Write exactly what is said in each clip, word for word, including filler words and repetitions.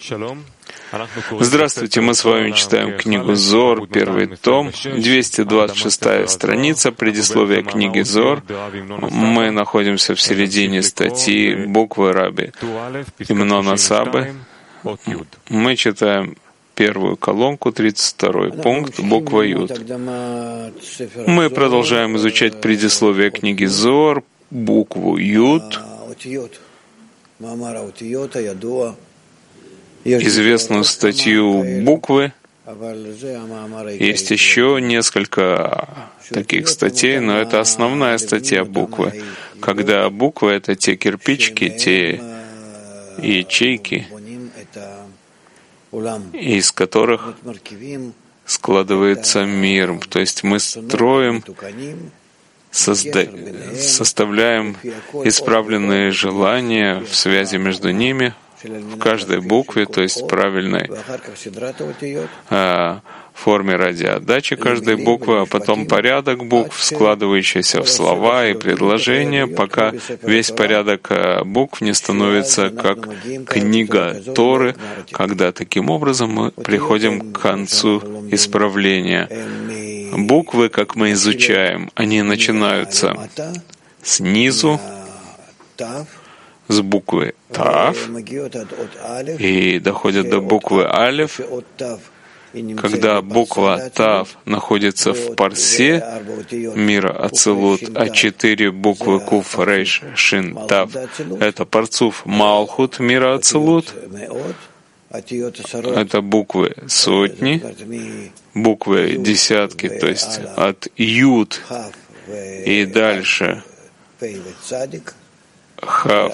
Здравствуйте, мы с вами читаем книгу Зор, первый том, двести двадцать шестая страница, предисловие книги Зор. Мы находимся в середине статьи буквы Раби Имнона Сабы. Мы читаем первую колонку, тридцать второй пункт, буква Юд. Мы продолжаем изучать предисловие книги Зор, букву Юд, известную статью буквы. Есть еще несколько таких статей, но это основная статья буквы. Когда буквы — это те кирпичики, те ячейки, из которых складывается мир. То есть мы строим, созда... составляем исправленные желания в связи между ними, в каждой букве, то есть правильной э, форме радиоотдачи каждой буквы, а потом порядок букв, складывающийся в слова и предложения, пока весь порядок э, букв не становится как книга Торы, когда таким образом мы приходим к концу исправления. Буквы, как мы изучаем, они начинаются снизу, с буквы Тав и доходят до буквы Алеф. Когда буква Тав находится в парсе мира Ацилут, а четыре буквы Куф, Рейш, Шин, Тав — это парцуф Малхут мира Ацилут. Это буквы сотни, буквы десятки, то есть от Юд и дальше Хав,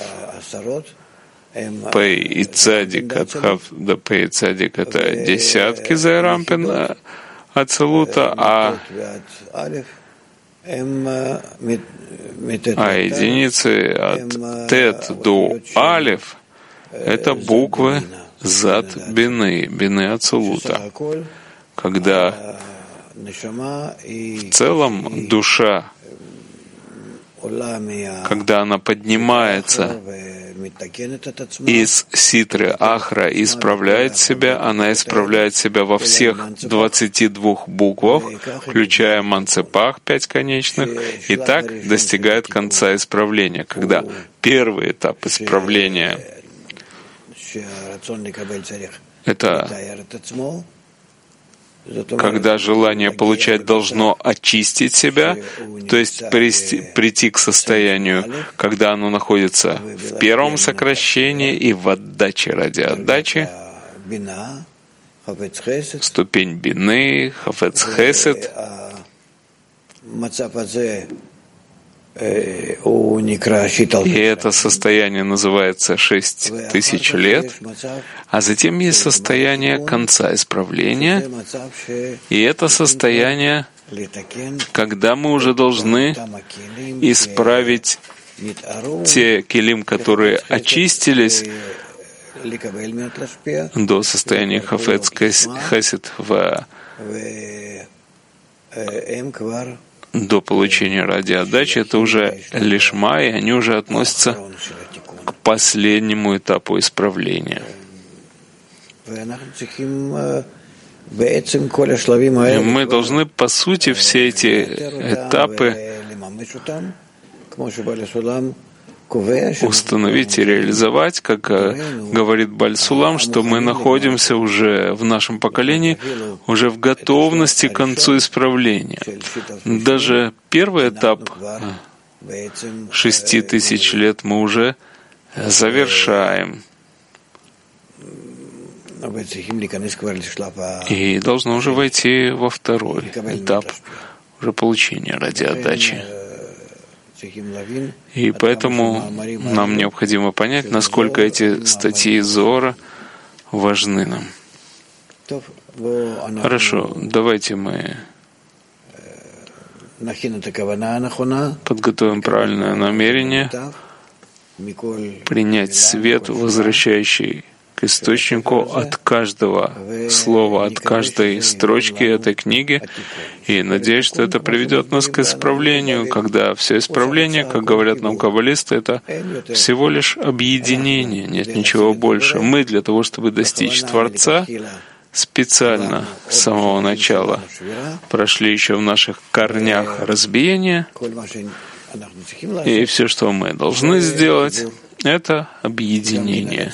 Пей и Цадик, от Хав до Пей и Цадик — это десятки Зайрампина Ацилута, а, а единицы от Тет до Алеф — это буквы Зат Бины, Бины Ацилута. Когда в целом душа, когда она поднимается из ситры Ахра и исправляет себя, она исправляет себя во всех двадцати двух буквах, включая Манцепах, пять конечных, и так достигает конца исправления, когда первый этап исправления — это когда желание получать должно очистить себя, то есть прийти, прийти к состоянию, когда оно находится в первом сокращении и в отдаче ради отдачи, ступень бины, хафец хесед. И это состояние называется шесть тысяч лет, а затем есть состояние конца исправления, и это состояние, когда мы уже должны исправить те келим, которые очистились до состояния хафец хесед в до получения радиоотдачи, это уже лишма, и они уже относятся к последнему этапу исправления. И мы должны, по сути, все эти этапы установить и реализовать, как говорит Баль Сулам, что мы находимся уже в нашем поколении уже в готовности к концу исправления. Даже первый этап шести тысяч лет мы уже завершаем. И должны уже войти во второй этап уже получения радиоотдачи. И поэтому нам необходимо понять, насколько эти статьи Зора важны нам. Хорошо, давайте мы подготовим правильное намерение принять свет, возвращающий к источнику от каждого слова, от каждой строчки этой книги. И надеюсь, что это приведет нас к исправлению, когда все исправление, как говорят нам каббалисты, это всего лишь объединение, нет ничего больше. Мы для того, чтобы достичь Творца, специально с самого начала прошли еще в наших корнях разбиения, и все, что мы должны сделать, это объединение.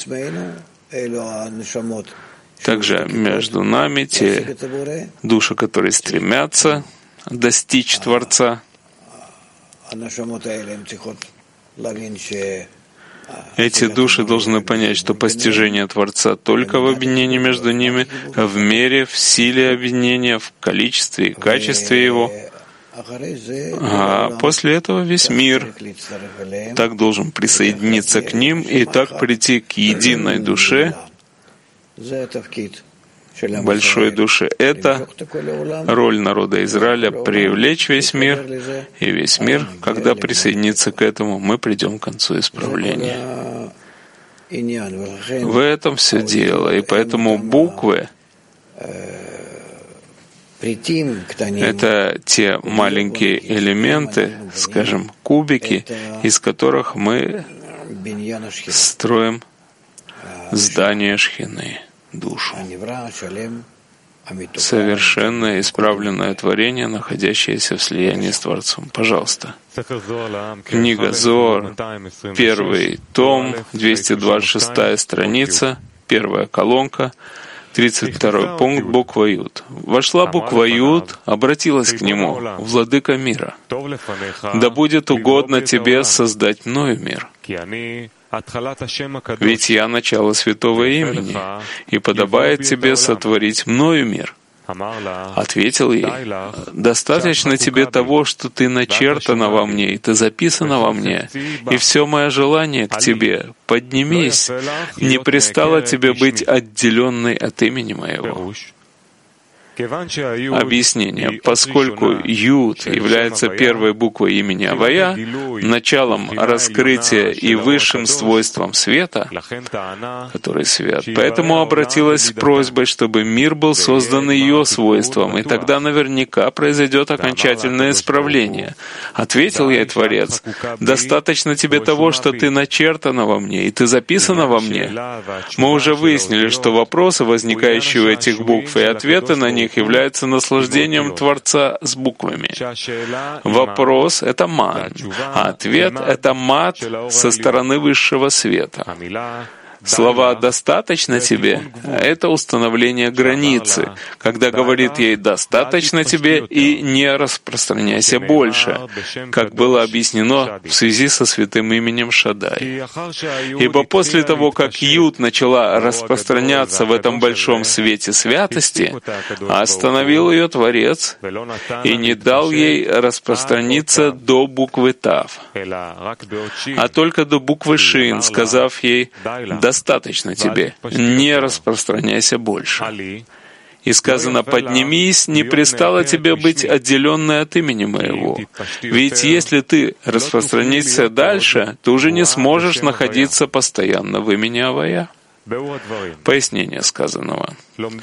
Также между нами те души, которые стремятся достичь Творца, эти души должны понять, что постижение Творца только в объединении между ними, в мере, в силе объединения, в количестве и качестве его. А после этого весь мир так должен присоединиться к ним и так прийти к единой душе, большой душе. Это роль народа Израиля — привлечь весь мир, и весь мир, когда присоединится к этому, мы придем к концу исправления. В этом все дело, и поэтому буквы — это те маленькие элементы, скажем, кубики, из которых мы строим здание Шхины, душу. Совершенное исправленное творение, находящееся в слиянии с Творцом. Пожалуйста. Книга Зоар, первый том, двести двадцать шестая страница, первая колонка, тридцать второй пункт, буква Юд. Вошла буква Юд, обратилась к нему, владыка мира. Да будет угодно тебе создать мною мир. Ведь я начало святого имени, и подобает тебе сотворить мною мир. Ответил ей: достаточно тебе того, что ты начертана во мне, и ты записана во мне, и все мое желание к тебе. Поднимись, не пристало тебе быть отделенной от имени моего. Объяснение. Поскольку Юд является первой буквой имени Авая, началом раскрытия и высшим свойством света, который свет, поэтому обратилась с просьбой, чтобы мир был создан ее свойством, и тогда наверняка произойдет окончательное исправление. Ответил ей Творец: достаточно тебе того, что ты начертана во мне, и ты записана во мне. Мы уже выяснили, что вопросы, возникающие у этих букв, и ответы на них являются наслаждением Творца с буквами. Вопрос — это ман, а ответ — это мат со стороны высшего света. Слова «достаточно тебе» — это установление границы, когда говорит ей «достаточно тебе» и «не распространяйся больше», как было объяснено в связи со святым именем Шадай. Ибо после того, как Юд начала распространяться в этом большом свете святости, остановил ее Творец и не дал ей распространиться до буквы Тав, а только до буквы Шин, сказав ей «достаточно тебе, не распространяйся больше». И сказано: «Поднимись, не пристало тебе быть отделенной от имени моего». Ведь если ты распространишься дальше, ты уже не сможешь находиться постоянно в имени Авая. Пояснение сказанного.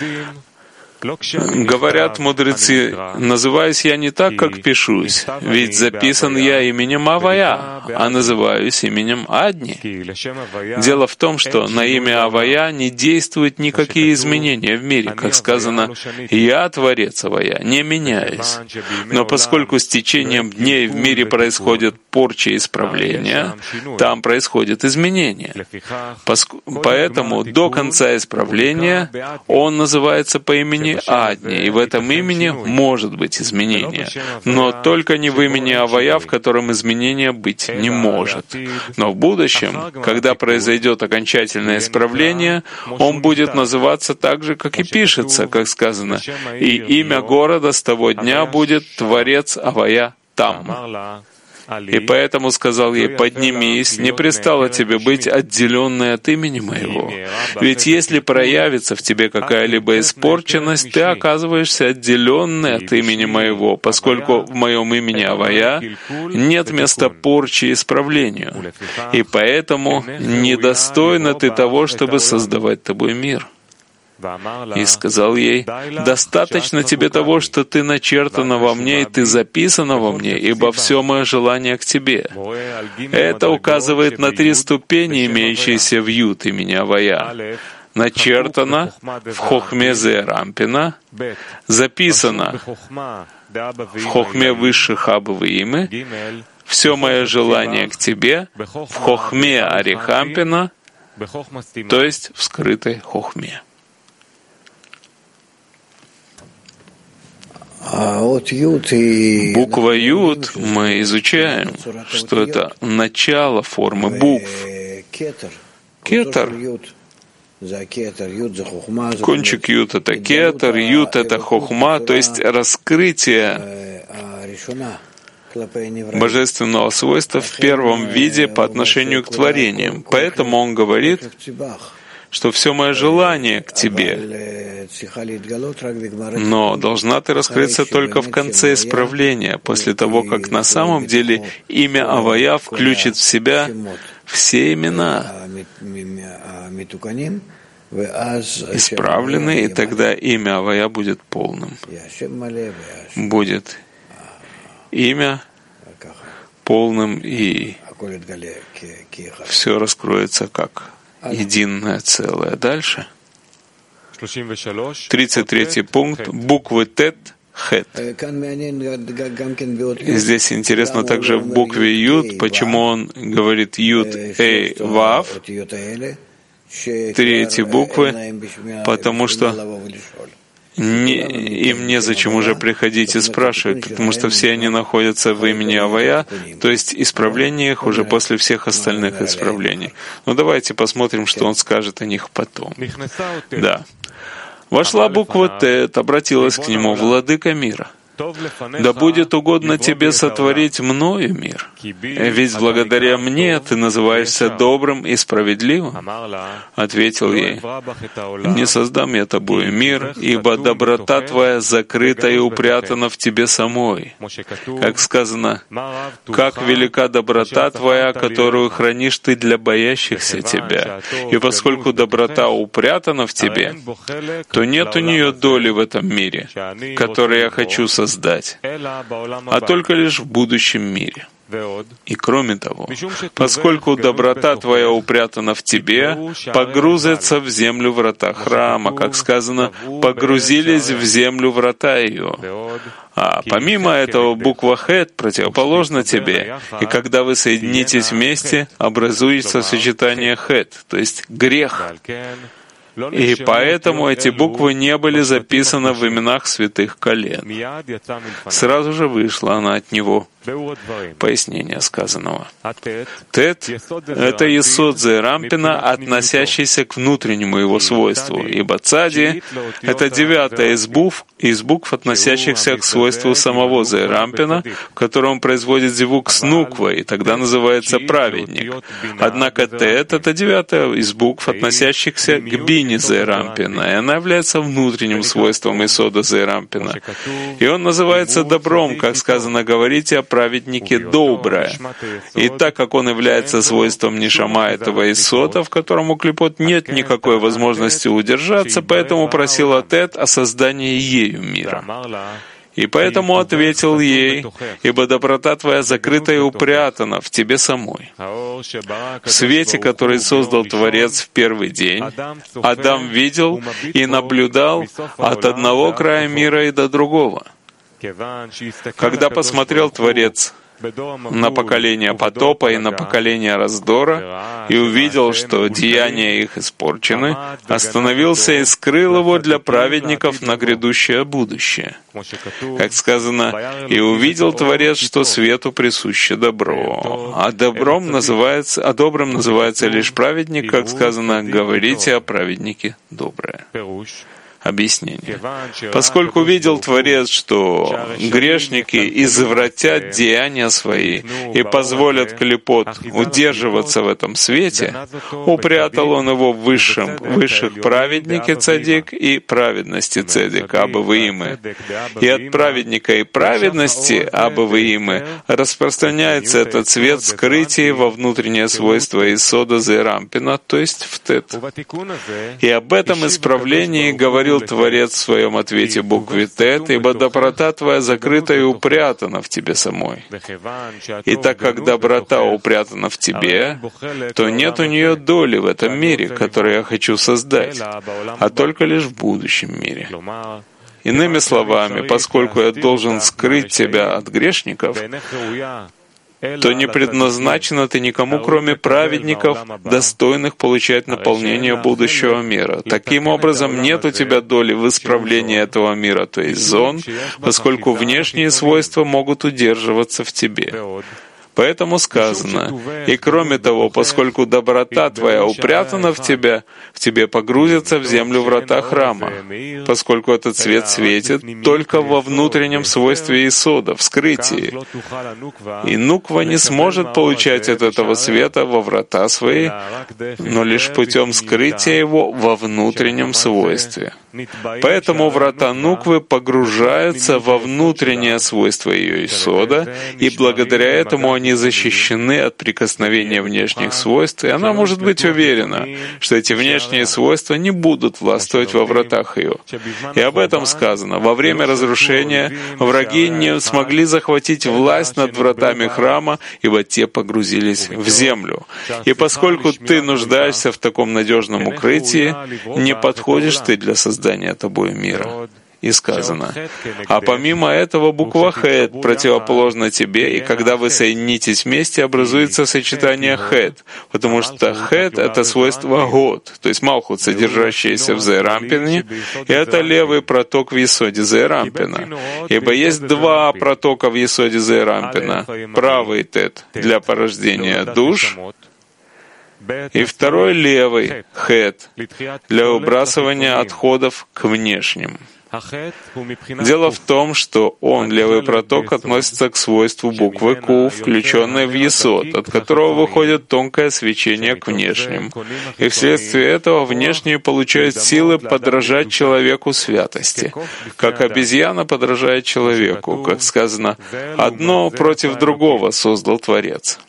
Говорят мудрецы: называюсь я не так, как пишусь, ведь записан я именем Авая, а называюсь именем Адни. Дело в том, что на имя Авая не действуют никакие изменения в мире, как сказано: «Я Творец Авая, не меняюсь». Но поскольку с течением дней в мире происходит порча и исправление, там происходит изменение. Поэтому до конца исправления он называется по имени Адни, и в этом имени может быть изменение, но только не в имени Авая, в котором изменения быть не может. Но в будущем, когда произойдет окончательное исправление, он будет называться так же, как и пишется, как сказано: «И имя города с того дня будет Творец Авая там». И поэтому сказал ей: «Поднимись, не пристало тебе быть отделенной от имени моего. Ведь если проявится в тебе какая-либо испорченность, ты оказываешься отделенной от имени моего, поскольку в моем имени Авая нет места порчи и исправлению. И поэтому недостойна ты того, чтобы создавать тобой мир». И сказал ей: «Достаточно тебе того, что ты начертана во мне, и ты записана во мне, ибо все мое желание к тебе». Это указывает на три ступени, имеющиеся в Юд имени Авая. Начертано в Хохме Зеэр Анпина, записано в Хохме высших Абы Имы, все мое желание к тебе в Хохме Арих Анпина, то есть в скрытой Хохме. Буква Юд мы изучаем, что это начало формы букв. Кетер. Кончик Юд — это кетер, Юд — это хохма, то есть раскрытие божественного свойства в первом виде по отношению к творениям. Поэтому он говорит, что все мое желание к тебе, но должна ты раскрыться только в конце исправления, после того, как на самом деле имя Авая включит в себя все имена, исправлены, и тогда имя Авая будет полным. Будет имя полным, и все раскроется как единое целое. Дальше. тридцать третий пункт. Буквы Тет, Хет. И здесь интересно также в букве Юд, почему он говорит Юд, Эй, Вав, три эти буквы, потому что Не, им незачем уже приходить и спрашивать, потому что все они находятся в имени Авая, то есть исправление их уже после всех остальных исправлений. Но давайте посмотрим, что он скажет о них потом. Да. Вошла буква Тет, обратилась к нему: «Владыка мира, да будет угодно тебе сотворить мною мир, ведь благодаря мне ты называешься добрым и справедливым». Ответил ей: «Не создам я тобою мир, ибо доброта твоя закрыта и упрятана в тебе самой». Как сказано: «Как велика доброта твоя, которую хранишь ты для боящихся тебя. И поскольку доброта упрятана в тебе, то нет у нее доли в этом мире, который я хочу создать, Создать, а только лишь в будущем мире. И кроме того, поскольку доброта твоя упрятана в тебе, погрузятся в землю врата храма, как сказано, погрузились в землю врата ее. А помимо этого буква Хет противоположна тебе, и когда вы соединитесь вместе, образуется сочетание Хет, то есть грех. И поэтому эти буквы не были записаны в именах святых колен. Сразу же вышла она от него. Пояснение сказанного. Тет — это Есод Зеэр Анпина, относящийся к внутреннему его свойству, ибо Цади — это девятая из букв, из букв, относящихся к свойству самого Зеэр Анпина, в котором он производит звук с нуквой, и тогда называется праведник. Однако Тет — это девятая из букв, относящихся к Бине Зеэр Анпина, и она является внутренним свойством Есода Зеэр Анпина. И он называется добром, как сказано: «Говорите о праведнике доброе». И так как он является свойством нишама этого Исота, в котором у клипот нет никакой возможности удержаться, поэтому просил Тет о создании ею мира. И поэтому ответил ей: «Ибо доброта твоя закрыта и упрятана в тебе самой». В свете, который создал Творец в первый день, Адам видел и наблюдал от одного края мира и до другого. Когда посмотрел Творец на поколение потопа и на поколение раздора, и увидел, что деяния их испорчены, остановился и скрыл его для праведников на грядущее будущее. Как сказано: «И увидел Творец, что свету присуще добро». А добром называется, а добрым называется лишь праведник, как сказано: «Говорите о праведнике доброе». Объяснение. Поскольку видел Творец, что грешники извратят деяния свои и позволят клипот удерживаться в этом свете, упрятал он его в высшем, высших праведнике цадик и праведности цадик, абы выимы. И от праведника и праведности, абы выимы, распространяется этот свет скрытия во внутреннее свойство Исода Зерампина, то есть в Тет. И об этом исправлении говорил Творец в своем ответе букве Тет, ибо доброта твоя закрыта и упрятана в тебе самой. И так как доброта упрятана в тебе, то нет у нее доли в этом мире, который я хочу создать, а только лишь в будущем мире. Иными словами, поскольку я должен скрыть тебя от грешников, то не предназначено ты никому, кроме праведников, достойных получать наполнение будущего мира. Таким образом, нет у тебя доли в исправлении этого мира, то есть зон, поскольку внешние свойства могут удерживаться в тебе. Поэтому сказано, и кроме того, поскольку доброта твоя упрятана в тебя, в тебе погрузятся в землю врата храма, поскольку этот свет светит только во внутреннем свойстве Исода, в скрытии. И нуква не сможет получать от этого света во врата свои, но лишь путем скрытия его во внутреннем свойстве. Поэтому врата нуквы погружаются во внутреннее свойство ее Исода, и благодаря этому они защищены от прикосновения внешних свойств, и она может быть уверена, что эти внешние свойства не будут властвовать во вратах ее. И об этом сказано. Во время разрушения враги не смогли захватить власть над вратами храма, ибо те погрузились в землю. И поскольку ты нуждаешься в таком надежном укрытии, не подходишь ты для создания тобой мира. И сказано, а помимо этого буква Хет противоположна тебе, и когда вы соединитесь вместе, образуется сочетание Хет, потому что Хет — это свойство Год, то есть Малхут, содержащийся в Зерампине, и это левый проток в Есоде Зерампина. Ибо есть два протока в Есоде Зерампина, правый Тет для порождения душ, и второй левый Хет для выбрасывания отходов к внешним. Дело в том, что он, левый проток, относится к свойству буквы Ку, включенной в Есод, от которого выходит тонкое свечение к внешним. И вследствие этого внешние получают силы подражать человеку святости, как обезьяна подражает человеку, как сказано, «Одно против другого создал Творец».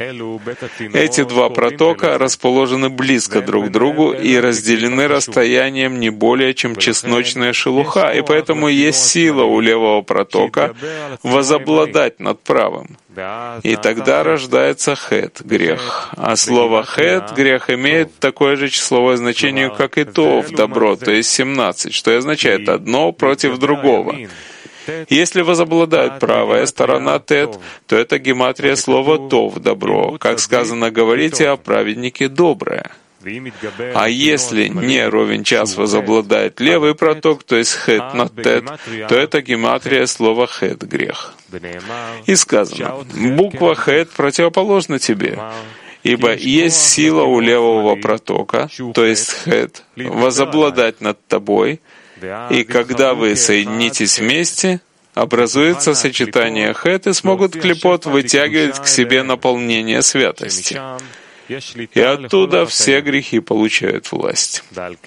Эти два протока расположены близко друг к другу и разделены расстоянием не более чем чесночная шелуха, и поэтому есть сила у левого протока возобладать над правым. И тогда рождается хет, грех. А слово хет, грех, имеет такое же числовое значение, как и тов, добро, то есть семнадцать, что означает одно против другого. Если возобладает правая сторона Тет, то это гематрия слова «тов» — «добро». Как сказано, говорите о праведнике «доброе». А если не ровен час возобладает левый проток, то есть «хет» над «тет», то это гематрия слова «хет» — «грех». И сказано, буква «хет» противоположна тебе, ибо есть сила у левого протока, то есть «хет», возобладать над тобой, и когда вы соединитесь вместе, образуется сочетание хет и смогут клипот вытягивать к себе наполнение святости. И оттуда все грехи получают власть.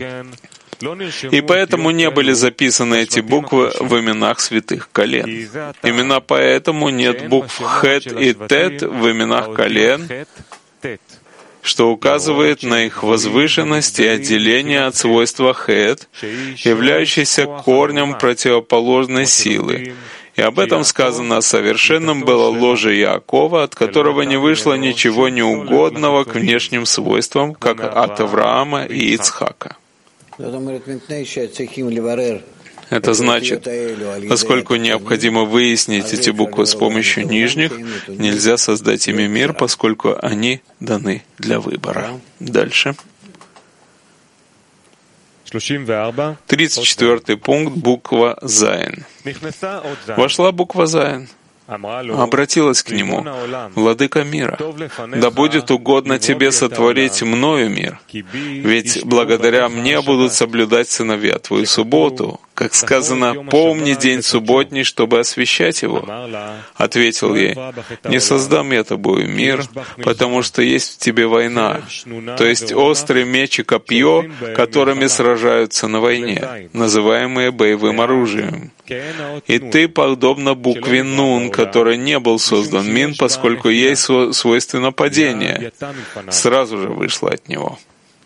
И поэтому не были записаны эти буквы в именах святых колен. Именно поэтому нет букв хет и тет в именах колен, что указывает на их возвышенность и отделение от свойства хет, являющейся корнем противоположной силы. И об этом сказано: «Совершенным было ложе Яакова, от которого не вышло ничего неугодного к внешним свойствам, как от Авраама и Ицхака». Это значит, поскольку необходимо выяснить эти буквы с помощью нижних, нельзя создать ими мир, поскольку они даны для выбора. Дальше. тридцать четвёртый пункт, буква Зайн. Вошла буква Зайн. обратилась к нему: «Владыка мира, да будет угодно тебе сотворить мною мир, ведь благодаря мне будут соблюдать сыновья твою субботу, как сказано, помни день субботний, чтобы освящать его». Ответил ей: «Не создам я тобою мир, потому что есть в тебе война, то есть острый меч и копье, которыми сражаются на войне, называемые боевым оружием. И ты подобно букве Нун, который не был создан Мин, поскольку ей свойственно падение, сразу же вышла от него».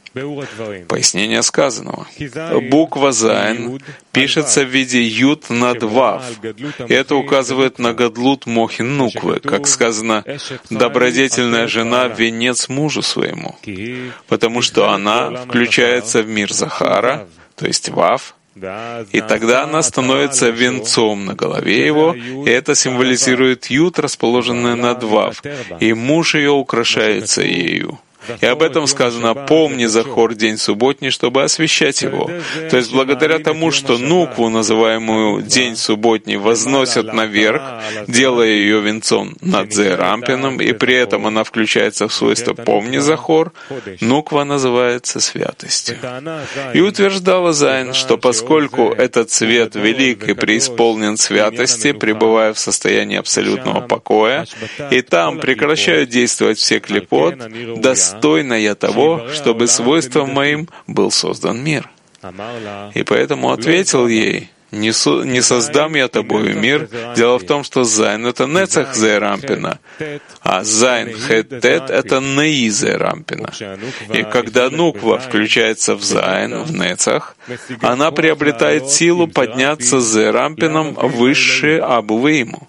Пояснение сказанного. Буква Зайн пишется в виде Юд над Вав, и это указывает на Гадлут Мохин Нуквы, как сказано, «добродетельная жена — венец мужу своему», потому что она включается в мир Захара, то есть Вав, и тогда она становится венцом на голове его, и это символизирует Юд, расположенный над Вав, и муж ее украшается ею. И об этом сказано: «Помни, Захор, день субботний, чтобы освящать его». То есть благодаря тому, что Нукву, называемую день субботний, возносят наверх, делая ее венцом над Зеэрампином, и при этом она включается в свойство «Помни, Захор», Нуква называется святостью. И утверждала Зайн, что поскольку этот цвет велик и преисполнен святости, пребывая в состоянии абсолютного покоя, и там прекращают действовать все клипот, достаточно достойна я того, чтобы свойством моим был создан мир. И поэтому ответил ей: «Не, со, не создам я тобою мир». Дело в том, что Зайн — это Нецах Зеэрампина, а Зайн Хет Тет — это Неи Зеэрампина. И когда Нуква включается в Зайн, в Нецах, она приобретает силу подняться с Зеэрампином выше Абу Вейму.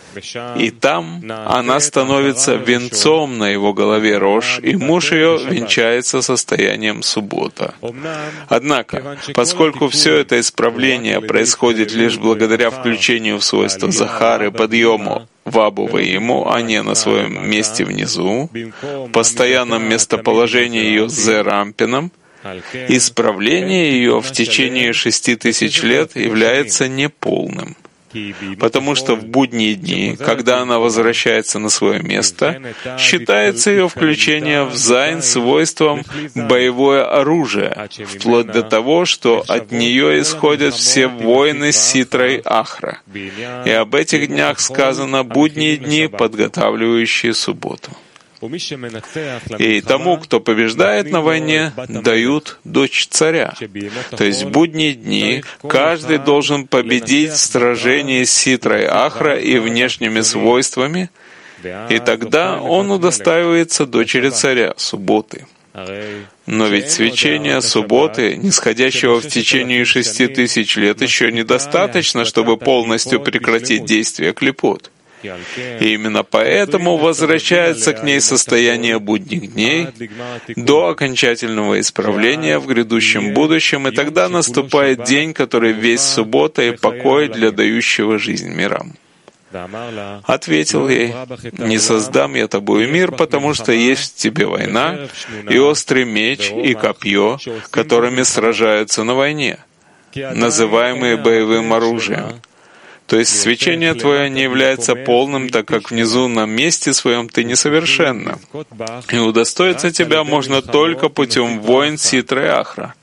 И там она становится венцом на его голове Рош, и муж ее венчается состоянием суббота. Однако, поскольку все это исправление происходит лишь благодаря включению в свойства Захары подъему в Абу Вейму, а не на своем месте внизу, в постоянном местоположении ее с Зеэрампином, исправление ее в течение шести тысяч лет является неполным. Потому что в будние дни, когда она возвращается на свое место, считается ее включение в Зайн свойством боевое оружие, вплоть до того, что от нее исходят все воины Ситрой Ахра. И об этих днях сказано «будние дни, подготавливающие субботу». И тому, кто побеждает на войне, дают дочь царя. То есть в будние дни каждый должен победить в сражении с Ситрой Ахра и внешними свойствами, и тогда он удостаивается дочери царя, субботы. Но ведь свечение субботы, нисходящего в течение шести тысяч лет, еще недостаточно, чтобы полностью прекратить действие клипот. И именно поэтому возвращается к ней состояние будних дней до окончательного исправления в грядущем будущем, и тогда наступает день, который весь суббота и покой для дающего жизнь мирам. Ответил ей: «Не создам я тобою мир, потому что есть в тебе война, и острый меч, и копье, которыми сражаются на войне, называемые боевым оружием. То есть свечение твое не является полным, так как внизу на месте своем ты несовершенна. И удостоиться тебя можно только путем войн Ситры Ахра».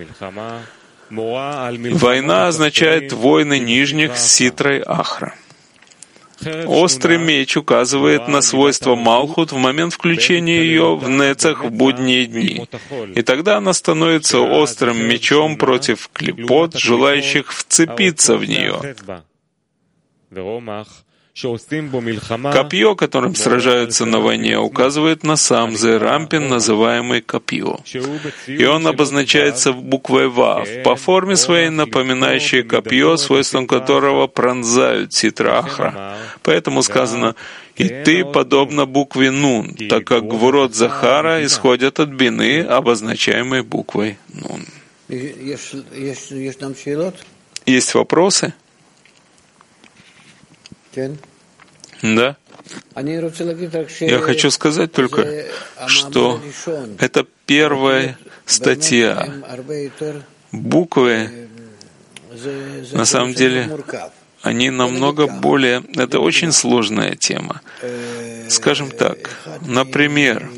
Война означает войны нижних с Ситрой Ахра. Острый меч указывает на свойство Малхут в момент включения ее в Нецах в будние дни. И тогда она становится острым мечом против клипот, желающих вцепиться в нее. Копье, которым сражаются на войне, указывает на сам Зеэрампин, называемый копье. И он обозначается буквой Вав, по форме своей напоминающей копье, свойством которого пронзают Ситра Ахра. Поэтому сказано: «И ты подобно букве Нун», так как гвурот Захара исходят от бины, обозначаемой буквой Нун. Есть вопросы? Да. Я хочу сказать только, что это первая статья. Буквы, на самом деле, они намного более... Это очень сложная тема. Скажем так, например,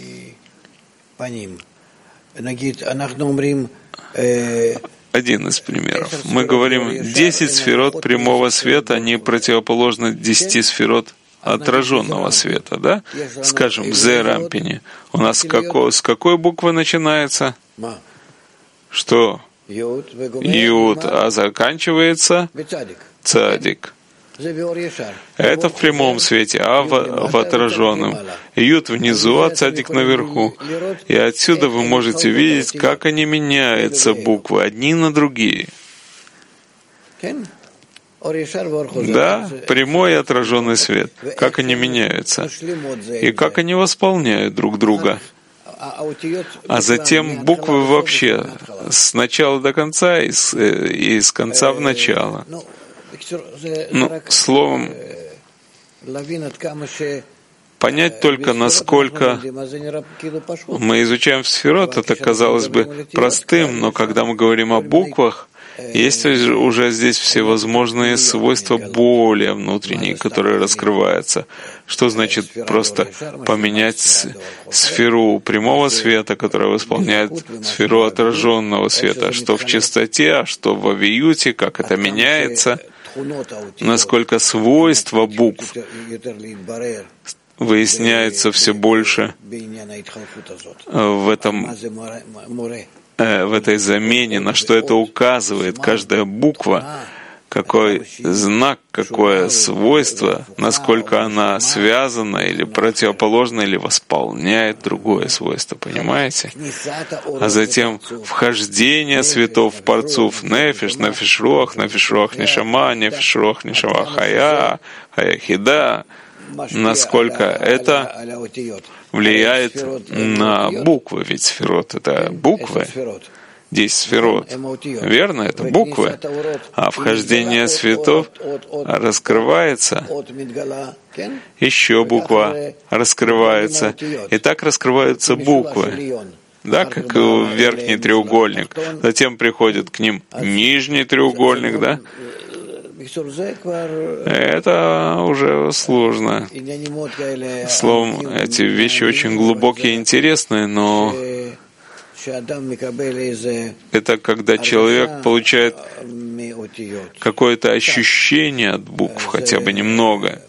один из примеров. Мы говорим, десять сферот прямого света, они противоположны десяти сферот отраженного света, да? Скажем, в Зе-Рампине. У нас како, с какой буквы начинается? Что? Юд, а заканчивается цадик. Это в прямом свете, а в, в отраженном. Юд внизу, а цадик наверху. И отсюда вы можете видеть, как они меняются, буквы, одни на другие. Да, прямой и отраженный свет. Как они меняются. И как они восполняют друг друга. А затем буквы вообще с начала до конца и с, и с конца в начало. Ну, словом, понять только, насколько мы изучаем сферот, это казалось бы простым, но когда мы говорим о буквах, есть уже здесь всевозможные свойства более внутренние, которые раскрываются. Что значит просто поменять сферу прямого света, которая восполняет сферу отраженного света? Что в чистоте, а что в авиюте, как это меняется, насколько свойства букв выясняется все больше в этом, в этой замене, на что это указывает каждая буква, какой знак, какое свойство, насколько она связана или противоположна, или восполняет другое свойство, понимаете? А затем вхождение светов в парцуф нефиш, нефиш руах, нефиш руах нишама, нефиш руах нишама хая, хая хида, насколько это влияет на буквы, ведь сферот — это буквы. Десять сферот. Верно, это буквы. А вхождение светов раскрывается, еще буква раскрывается. И так раскрываются буквы. Да, как верхний треугольник. Затем приходит к ним нижний треугольник, да? Это уже сложно. Словом, эти вещи очень глубокие и интересные, но это когда человек получает какое-то ощущение от букв, хотя бы немного.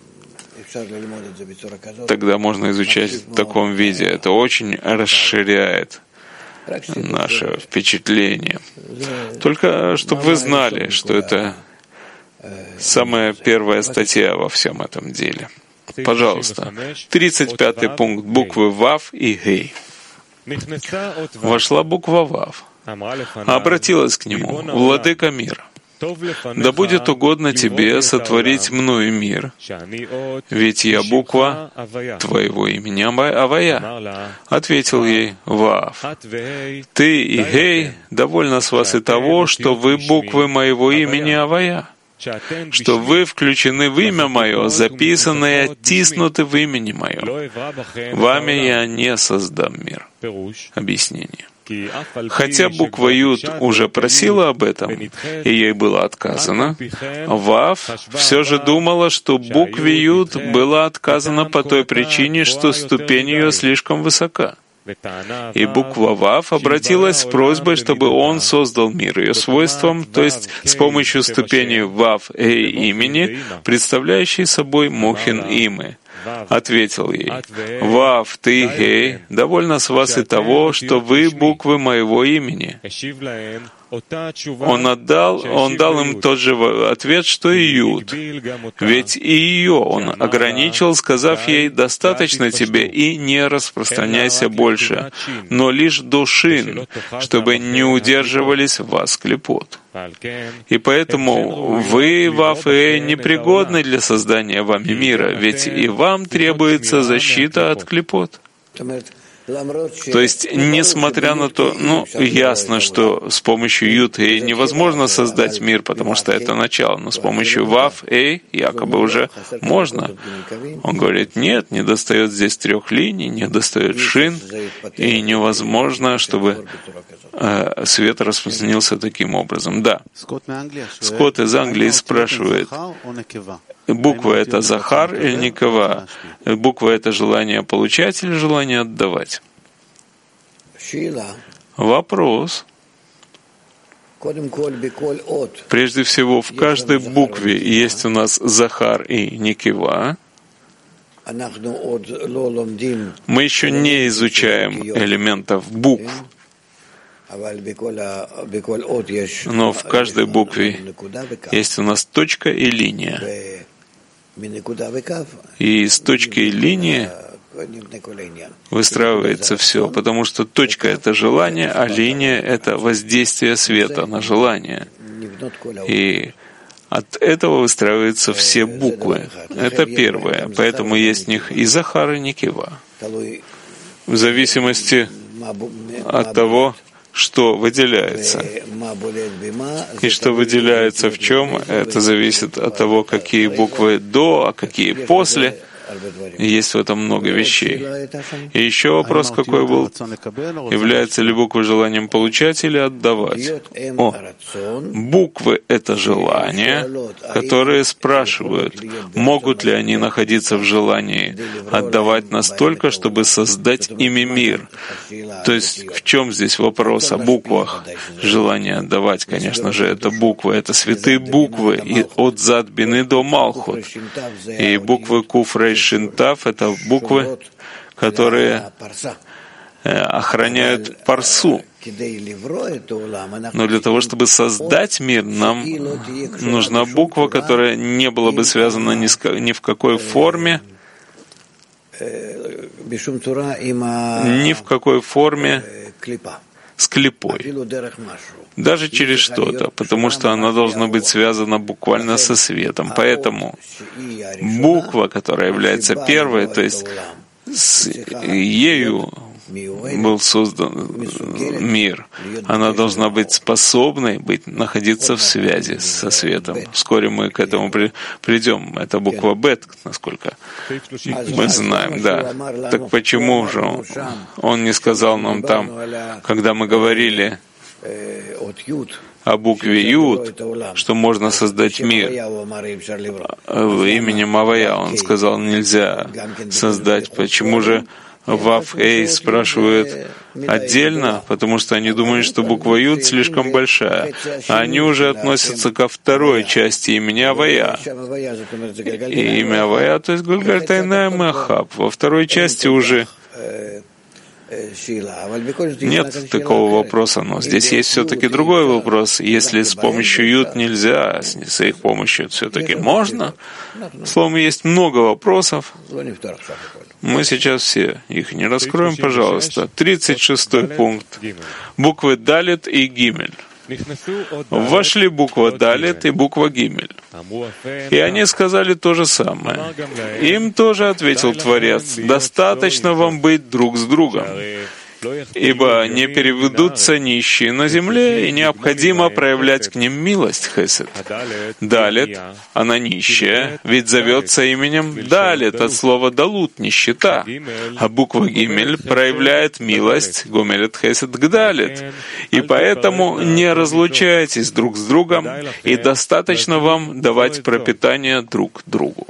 Тогда можно изучать в таком виде. Это очень расширяет наше впечатление. Только чтобы вы знали, что это самая первая статья во всем этом деле. Пожалуйста, тридцать пятый пункт, буквы Вав и Гей. Вошла буква Вав, обратилась к нему: «Владыка мира, да будет угодно тебе сотворить мною мир, ведь я буква твоего имени Авая». Ответил ей Вав: «Ты и Гей, довольно с вас и того, что вы буквы моего имени Авая, что вы включены в имя Мое, записаны и оттиснуты в имени Мое. Вами я не создам мир». Объяснение. Хотя буква Юд уже просила об этом, и ей было отказано, Вав все же думала, что букве Юд было отказано по той причине, что ступень ее слишком высока. И буква Вав обратилась с просьбой, чтобы он создал мир ее свойством, то есть с помощью ступени Вав Эй имени, представляющей собой Мохин Имы. Ответил ей: «Вав, ты, Гей, довольно с вас и того, что вы буквы моего имени». Он отдал, он дал им тот же ответ, что и Юд. Ведь и ее он ограничил, сказав ей: «Достаточно тебе, и не распространяйся больше, но лишь до шин, чтобы не удерживались в вас клепот». И поэтому вы, Вав и Эй, непригодны для создания вами мира, ведь и вам требуется защита от клепот. То есть, несмотря на то, ну, ясно, что с помощью Юд Эй невозможно создать мир, потому что это начало, но с помощью Вав Эй якобы уже можно. Он говорит: нет, не достает здесь трех линий, не достает шин, и невозможно, чтобы свет распространился таким образом. Да. Скотт из Англии спрашивает, буква — это Захар или Никава? Буква — это желание получать или желание отдавать? Вопрос. Прежде всего, в каждой букве есть у нас Захар и Никава. Мы еще не изучаем элементов букв, но в каждой букве есть у нас точка и линия. И из точки и линии выстраивается все, потому что точка — это желание, а линия — это воздействие света на желание. И от этого выстраиваются все буквы. Это первое. Поэтому есть в них и Захар, и Никава. В зависимости от того, что выделяется. И что выделяется в чем, это зависит от того, какие буквы до, а какие после. Есть в этом много вещей. И еще вопрос какой был? Является ли буква желанием получать или отдавать? О, буквы — это желания, которые спрашивают, могут ли они находиться в желании отдавать настолько, чтобы создать ими мир. То есть в чем здесь вопрос о буквах? Желание отдавать, конечно же, это буквы, это святые буквы, и от Зад Бины до Малхут. И буквы Куф, Рейш, Шинтав — это буквы, которые охраняют парсу. Но для того, чтобы создать мир, нам нужна буква, которая не была бы связана ни, с, ни в какой форме, ни в какой форме с клипой, даже через что-то, потому что она должна быть связана буквально со светом. Поэтому буква, которая является первой, то есть с ею был создан мир, она должна быть способной быть, находиться в связи со светом. Вскоре мы к этому при, придем. Это буква Бет, насколько мы знаем. Да. Так почему же он, он не сказал нам там, когда мы говорили о букве Юд, что можно создать мир? Именем Авая он сказал, нельзя создать. Почему же Вав Эй спрашивают отдельно, потому что они думают, что буква Юд слишком большая. А они уже относятся ко второй части имени Авая. И имя Авая, то есть Гульгаль Тайная Махаб. Во второй части уже нет такого вопроса, но здесь есть все-таки другой вопрос. Если с помощью Юд нельзя, с их помощью все-таки можно. Словом, есть много вопросов. Мы сейчас все их не раскроем, пожалуйста. тридцать шестой пункт. Буквы Далет и Гимель. Вошли буква Далет и буква Гимель. И они сказали то же самое. Им тоже ответил Творец: «Достаточно вам быть друг с другом, ибо не переведутся нищие на земле, и необходимо проявлять к ним милость, хесед». Далет, она нищая, ведь зовется именем Далет от слова Далут, нищета. А буква Гимель проявляет милость, гомелет хесед к Далет. И поэтому не разлучайтесь друг с другом, и достаточно вам давать пропитание друг другу.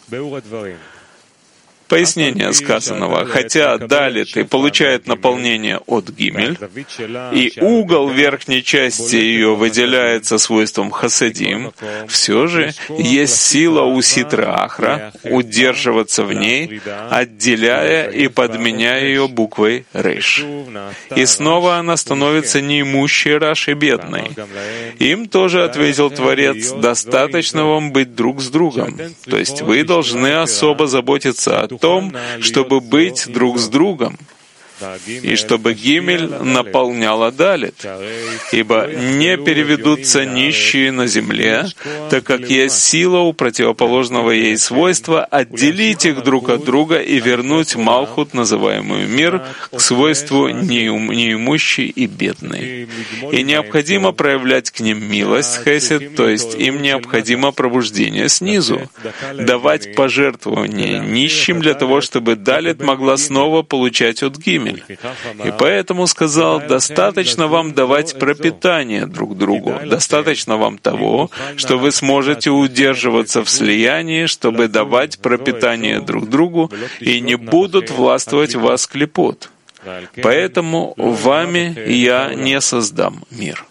Пояснение сказанного: хотя Далит и получает наполнение от Гимель, и угол верхней части ее выделяется свойством хасадим, все же есть сила у ситра ахра удерживаться в ней, отделяя и подменяя ее буквой рейш. И снова она становится неимущей раш и бедной. Им тоже ответил Творец: достаточно вам быть друг с другом. То есть вы должны особо заботиться о том, чтобы быть друг с другом, и чтобы Гимель наполняла Далит, ибо не переведутся нищие на земле, так как есть сила у противоположного ей свойства отделить их друг от друга и вернуть Малхут, называемый мир, к свойству неимущий и бедный. И необходимо проявлять к ним милость, хесед, то есть им необходимо пробуждение снизу, давать пожертвования нищим для того, чтобы Далит могла снова получать от Гимель. земель. И поэтому сказал, достаточно вам давать пропитание друг другу, достаточно вам того, что вы сможете удерживаться в слиянии, чтобы давать пропитание друг другу, и не будут властвовать в вас клипот. Поэтому вами я не создам мир.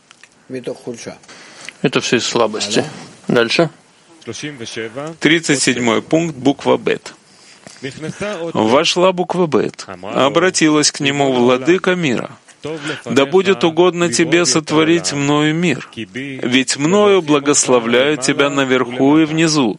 Это все из слабости. Дальше. тридцать седьмой пункт, буква Бет. Вошла буква Бет, обратилась к нему владыка мира. «Да будет угодно тебе сотворить мною мир, ведь мною благословляю тебя наверху и внизу».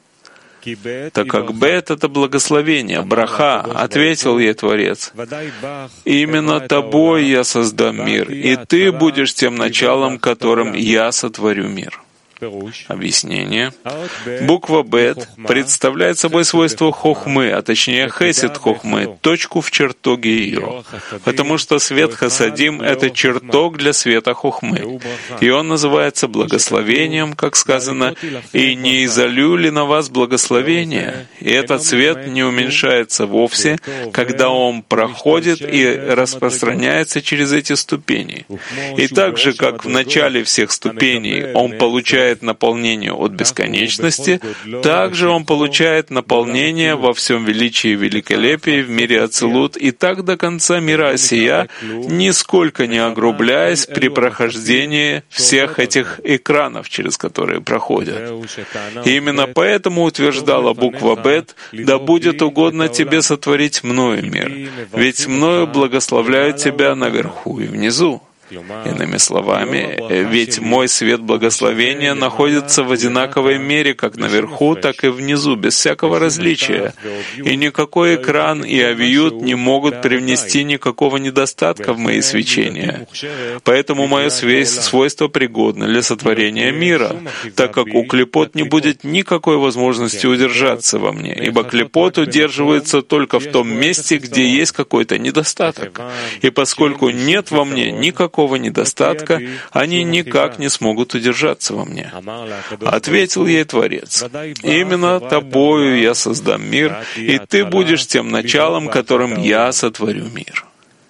Так как Бет — это благословение, браха, ответил ей Творец, «Именно тобой я создам мир, и ты будешь тем началом, которым я сотворю мир». Объяснение. Буква Бет представляет собой свойство хохмы, а точнее хесед хохмы, точку в чертоге ее. Потому что свет хасадим — это чертог для света хохмы. И он называется благословением, как сказано, «И не изолью ли на вас благословение?» И этот свет не уменьшается вовсе, когда он проходит и распространяется через эти ступени. И так же, как в начале всех ступеней он получает наполнение от бесконечности, также он получает наполнение во всем величии и великолепии в мире Ацилут, и так до конца мира Осия, нисколько не огрубляясь при прохождении всех этих экранов, через которые проходят. И именно поэтому утверждала буква Бет, «Да будет угодно тебе сотворить мною мир, ведь мною благословляют тебя наверху и внизу». Иными словами, ведь мой свет благословения находится в одинаковой мере как наверху, так и внизу, без всякого различия. И никакой экран и авиют не могут привнести никакого недостатка в мои свечения. Поэтому мое свойство пригодно для сотворения мира, так как у клипот не будет никакой возможности удержаться во мне, ибо клипот удерживается только в том месте, где есть какой-то недостаток. И поскольку нет во мне никакого недостатка, они никак не смогут удержаться во мне. Ответил ей Творец, «Именно тобою я создам мир, и ты будешь тем началом, которым я сотворю мир».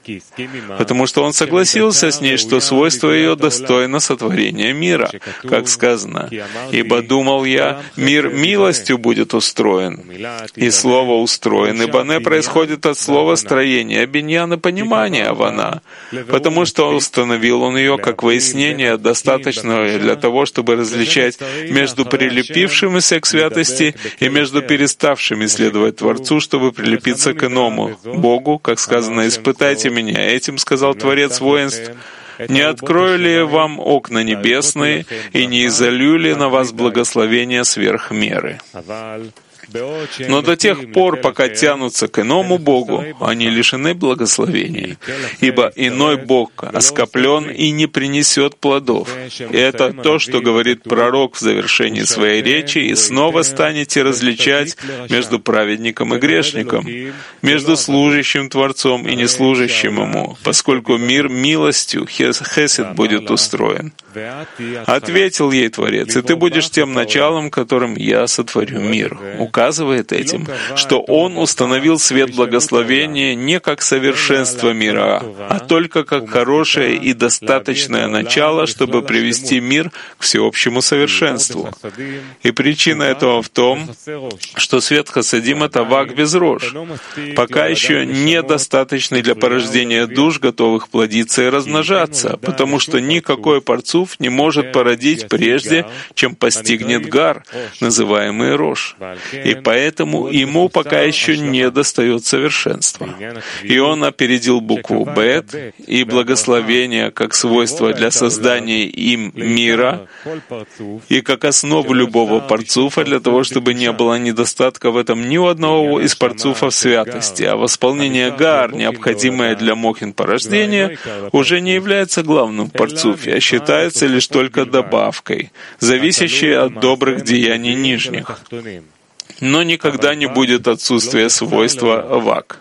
Потому что он согласился с ней, что свойство ее достойно сотворения мира, как сказано, «Ибо думал я, мир милостью будет устроен». И слово «устроен» и «бане» происходит от слова «строение», «биньян» и «понимание» «авана», потому что установил он ее как выяснение, достаточное для того, чтобы различать между прилепившимися к святости и между переставшими следовать Творцу, чтобы прилепиться к иному, Богу, как сказано, «Испытайте меня». Этим сказал Творец воинств, «Не открою ли вам окна небесные, и не изолью ли на вас благословения сверх меры?» Но до тех пор, пока тянутся к иному Богу, они лишены благословений, ибо иной Бог оскоплен и не принесет плодов. И это то, что говорит пророк в завершении своей речи, «И снова станете различать между праведником и грешником, между служащим Творцом и неслужащим Ему, поскольку мир милостью, хесед, будет устроен». Ответил ей Творец, «И ты будешь тем началом, которым я сотворю мир». Указывает этим, что Он установил свет благословения не как совершенство мира, а только как хорошее и достаточное начало, чтобы привести мир к всеобщему совершенству. И причина этого в том, что свет хасадим — это вак без рож, пока еще недостаточный для порождения душ, готовых плодиться и размножаться, потому что никакой парцуф не может породить прежде, чем постигнет гар, называемый рож. И поэтому ему пока еще не достает совершенства. И он опередил букву «бет» и благословение как свойство для создания им мира и как основу любого парцуфа для того, чтобы не было недостатка в этом ни у одного из парцуфов святости, а восполнение гар, необходимое для мохин порождения, уже не является главным в парцуфе, а считается лишь только добавкой, зависящей от добрых деяний нижних. Но никогда не будет отсутствия свойства вак.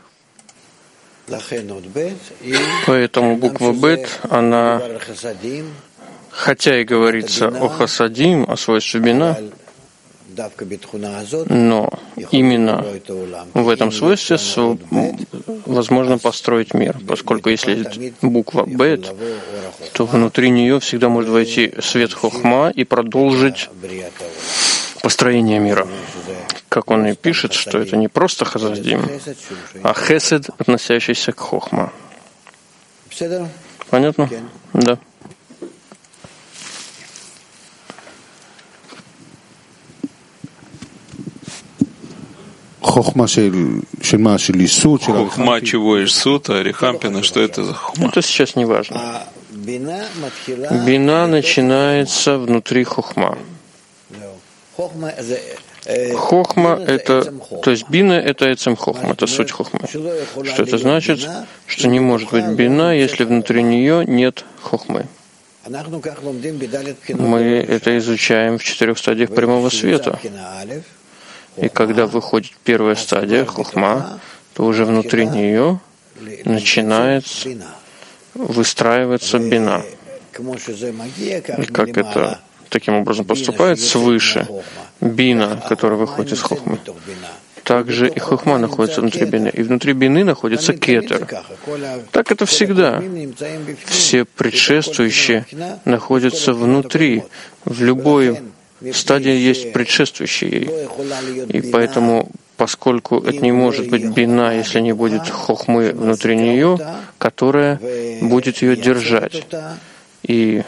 Поэтому буква Бет, она, хотя и говорится о хасадим, о свойстве бина, Но именно в этом свойстве возможно построить мир, поскольку если буква Бет, то внутри нее всегда может войти свет Хохма и продолжить построение мира. Как он и пишет, что это не просто Хасадим, а Хесед, относящийся к Хохма. Понятно? Да. Хохма чего из сута, Арихампина, что это за хохма? Это сейчас не важно. Бина начинается внутри хохма. Хохма — это, то есть бина — это эцем хохма, это суть хохмы. Что это значит? Что не может быть бина, если внутри нее нет хохмы. Мы это изучаем в четырех стадиях прямого света. И когда выходит первая стадия, хохма, то уже внутри нее начинает выстраиваться бина. И как это таким образом поступает свыше, бина, которая выходит из хохмы, также и хохма находится внутри бины. И внутри бины находится кетер. Так это всегда. Все предшествующие находятся внутри. В любой стадии есть предшествующие ей. И поэтому, поскольку это не может быть бина, если не будет хохмы внутри нее, которая будет ее держать и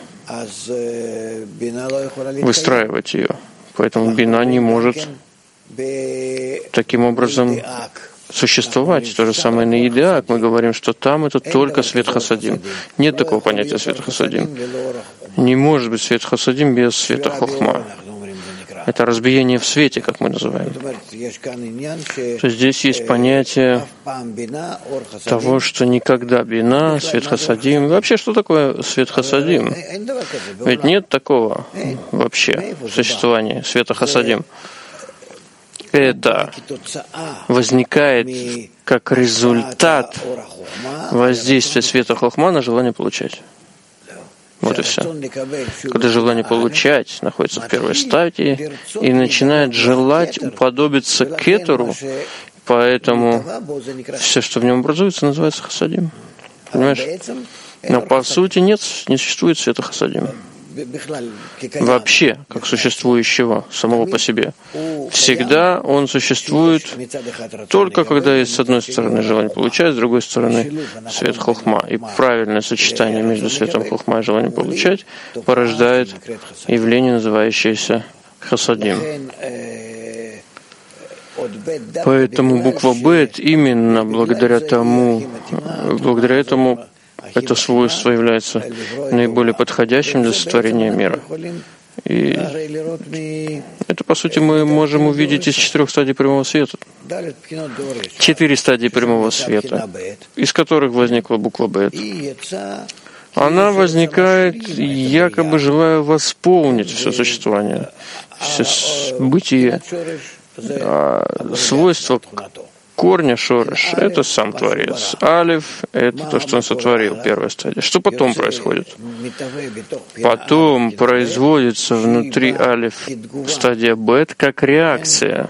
выстраивать ее. Поэтому бина не может таким образом существовать. То же самое на Идеак. Мы говорим, что там это только свет Хасадим. Нет такого понятия света Хасадим. Не может быть свет Хасадим без света Хохма. Это разбиение в свете, как мы называем. То здесь есть понятие того, что никогда бина, свет Хасадим. Вообще, что такое свет Хасадим? Ведь нет такого вообще существования света Хасадим. Это возникает как результат воздействия света Хохма на желание получать. Вот и все. Когда желание получать находится в первой стадии и начинает желать уподобиться кетеру, поэтому все, что в нем образуется, называется хасадим. Понимаешь? Но по сути нет, не существует света хасадим. Вообще, как существующего самого по себе. Всегда он существует только когда есть с одной стороны желание получать, с другой стороны свет хохма. И правильное сочетание между светом хохма и желанием получать порождает явление, называющееся хасадим. Поэтому буква Бет именно благодаря тому, благодаря этому это свойство является наиболее подходящим для сотворения мира. И это, по сути, мы можем увидеть из четырех стадий прямого света. Четыре стадии прямого света, из которых возникла буква Бет. Она возникает, якобы желая восполнить все существование, все бытие, а свойство корня шореш — это сам Творец. Алиф — это то, что он сотворил, первая стадия. Что потом происходит? Потом производится внутри Алиф стадия Бет как реакция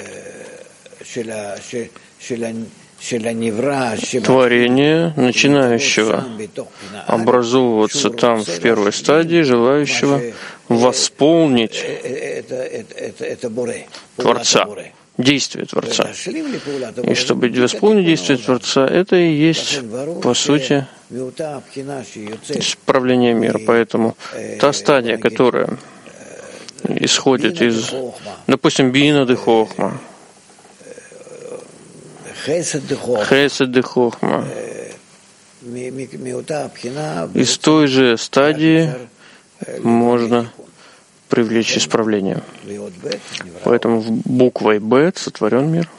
творения, начинающего образовываться там в первой стадии, желающего восполнить Творца. Действие Творца. И чтобы восполнить действие Творца, это и есть, по сути, исправление мира. Поэтому та стадия, которая исходит из, допустим, бина де хохма, хесед де хохма, из той же стадии можно привлечь исправление. Поэтому буквой Бет сотворен мир.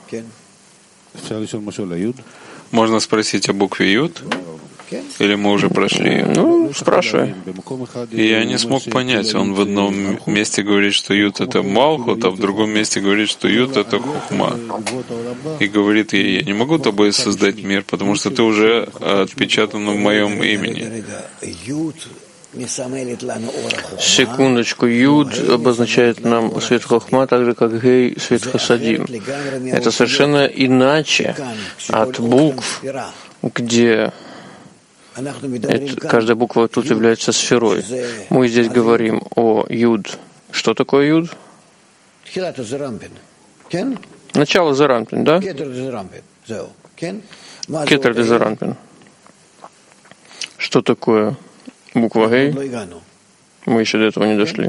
Можно спросить о букве Юд? Или мы уже прошли ее? Ну, спрашивай. И я не смог понять. Он в одном месте говорит, что Юд — это Малхут, а в другом месте говорит, что Юд — это Хохма. И говорит, я не могу тобой создать мир, потому что ты уже отпечатан в моем имени. Секундочку, Юд обозначает нам свет Хохма, так же, как Гей — свет Хасадим. Это совершенно иначе от букв, где это, каждая буква тут является сферой. Мы здесь говорим о Юд. Что такое Юд? Начало Зарампин, да? Кетер де Зарампин. Что такое буква Гей? Мы еще до этого не дошли.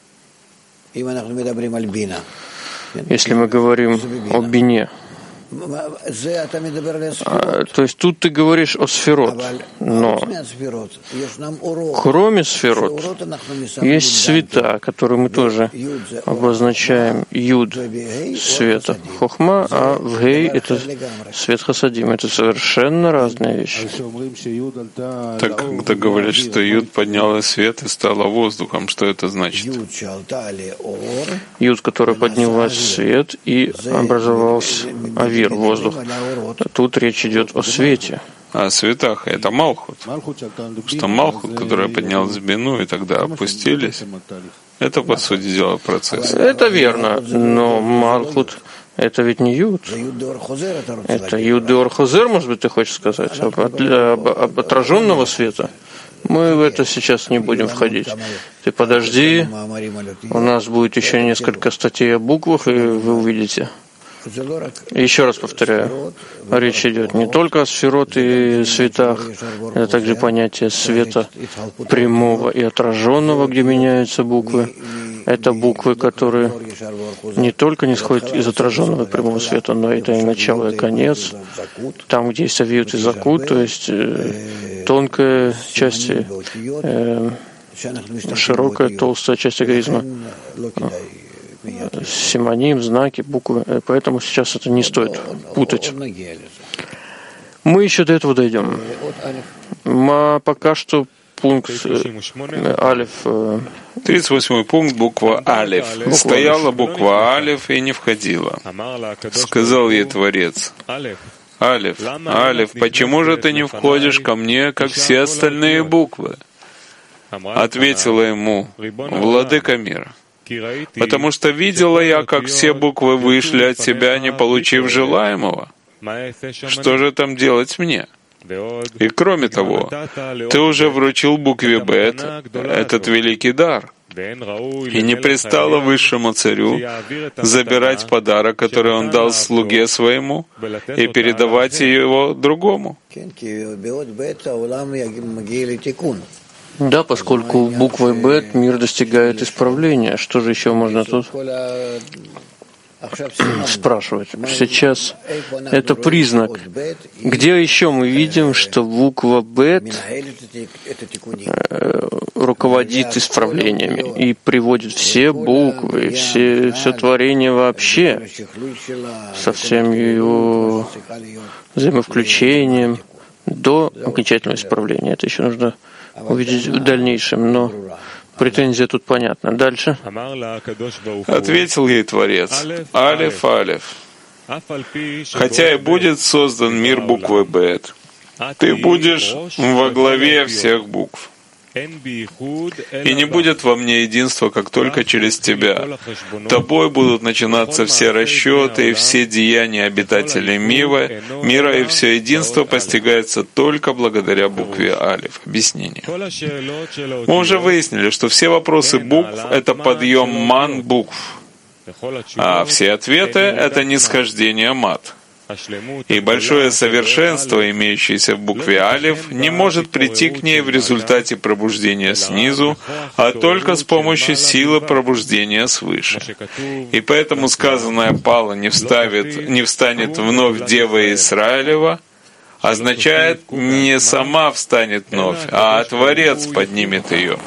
Если мы говорим о бине, а, то есть тут ты говоришь о сферот, но кроме сферот есть цвета, которые мы тоже обозначаем Юд света Хохма, а в Гей это свет Хасадим. Это совершенно разные вещи. Так, когда говорят, что Юд подняла свет и стала воздухом, что это значит? Юд, которая поднялась в свет и образовался авир, воздух. Тут речь идет о свете. О светах. Это Малхут. Что Малхут, которая поднялась в бину и тогда опустились, это, по сути дела, процесс. Это верно, но Малхут — это ведь не Юд. Это Юд де Ор-Хозер, может быть, ты хочешь сказать, об, об, об отраженного света. Мы в это сейчас не будем входить. Ты подожди, у нас будет еще несколько статей о буквах, и вы увидите. Еще раз повторяю, речь идет не только о сферот и светах, это также понятие света прямого и отраженного, где меняются буквы. Это буквы, которые не только не сходят из отраженного прямого света, но это и начало, и конец. Там, где есть авиют и закут, то есть э, тонкая часть, э, широкая, толстая часть эгоизма. Симоним, знаки, буквы. Поэтому сейчас это не стоит путать. Мы еще до этого дойдем. А пока что пункт э, Алиф. Э, тридцать восьмой пункт, буква Алиф. Буква Стояла буква Алиф и не входила. Сказал ей Творец: Алиф, Алиф, почему же ты не входишь ко мне, как все остальные буквы? Ответила ему: Владыка мира, потому что видела я, как все буквы вышли от тебя, не получив желаемого. Что же там делать мне? И кроме того, ты уже вручил букве Бет этот великий дар, и не пристало высшему царю забирать подарок, который он дал слуге своему, и передавать его другому. Да, поскольку буквой Бет мир достигает исправления. Что же еще можно тут спрашивать? Сейчас это признак. Где еще мы видим, что буква Бет руководит исправлениями и приводит все буквы, и все, все творение вообще со всем его взаимовключением до окончательного исправления? Это еще нужно увидеть в дальнейшем, но претензия тут понятна. Дальше. Ответил ей Творец: Алиф, Алиф, хотя и будет создан мир буквы Бет, ты будешь во главе всех букв. И не будет во мне единства, как только через тебя. Тобой будут начинаться все расчеты и все деяния обитателей мира, мира, и все единство постигается только благодаря букве Алиф. Объяснение. Мы уже выяснили, что все вопросы букв — это подъем ман букв, а все ответы — это нисхождение мат. И большое совершенство, имеющееся в букве Алиф, не может прийти к ней в результате пробуждения снизу, а только с помощью силы пробуждения свыше. И поэтому сказанное «Пала не, вставит, не встанет вновь Дева Израилева» означает не сама встанет вновь, а Творец поднимет ее.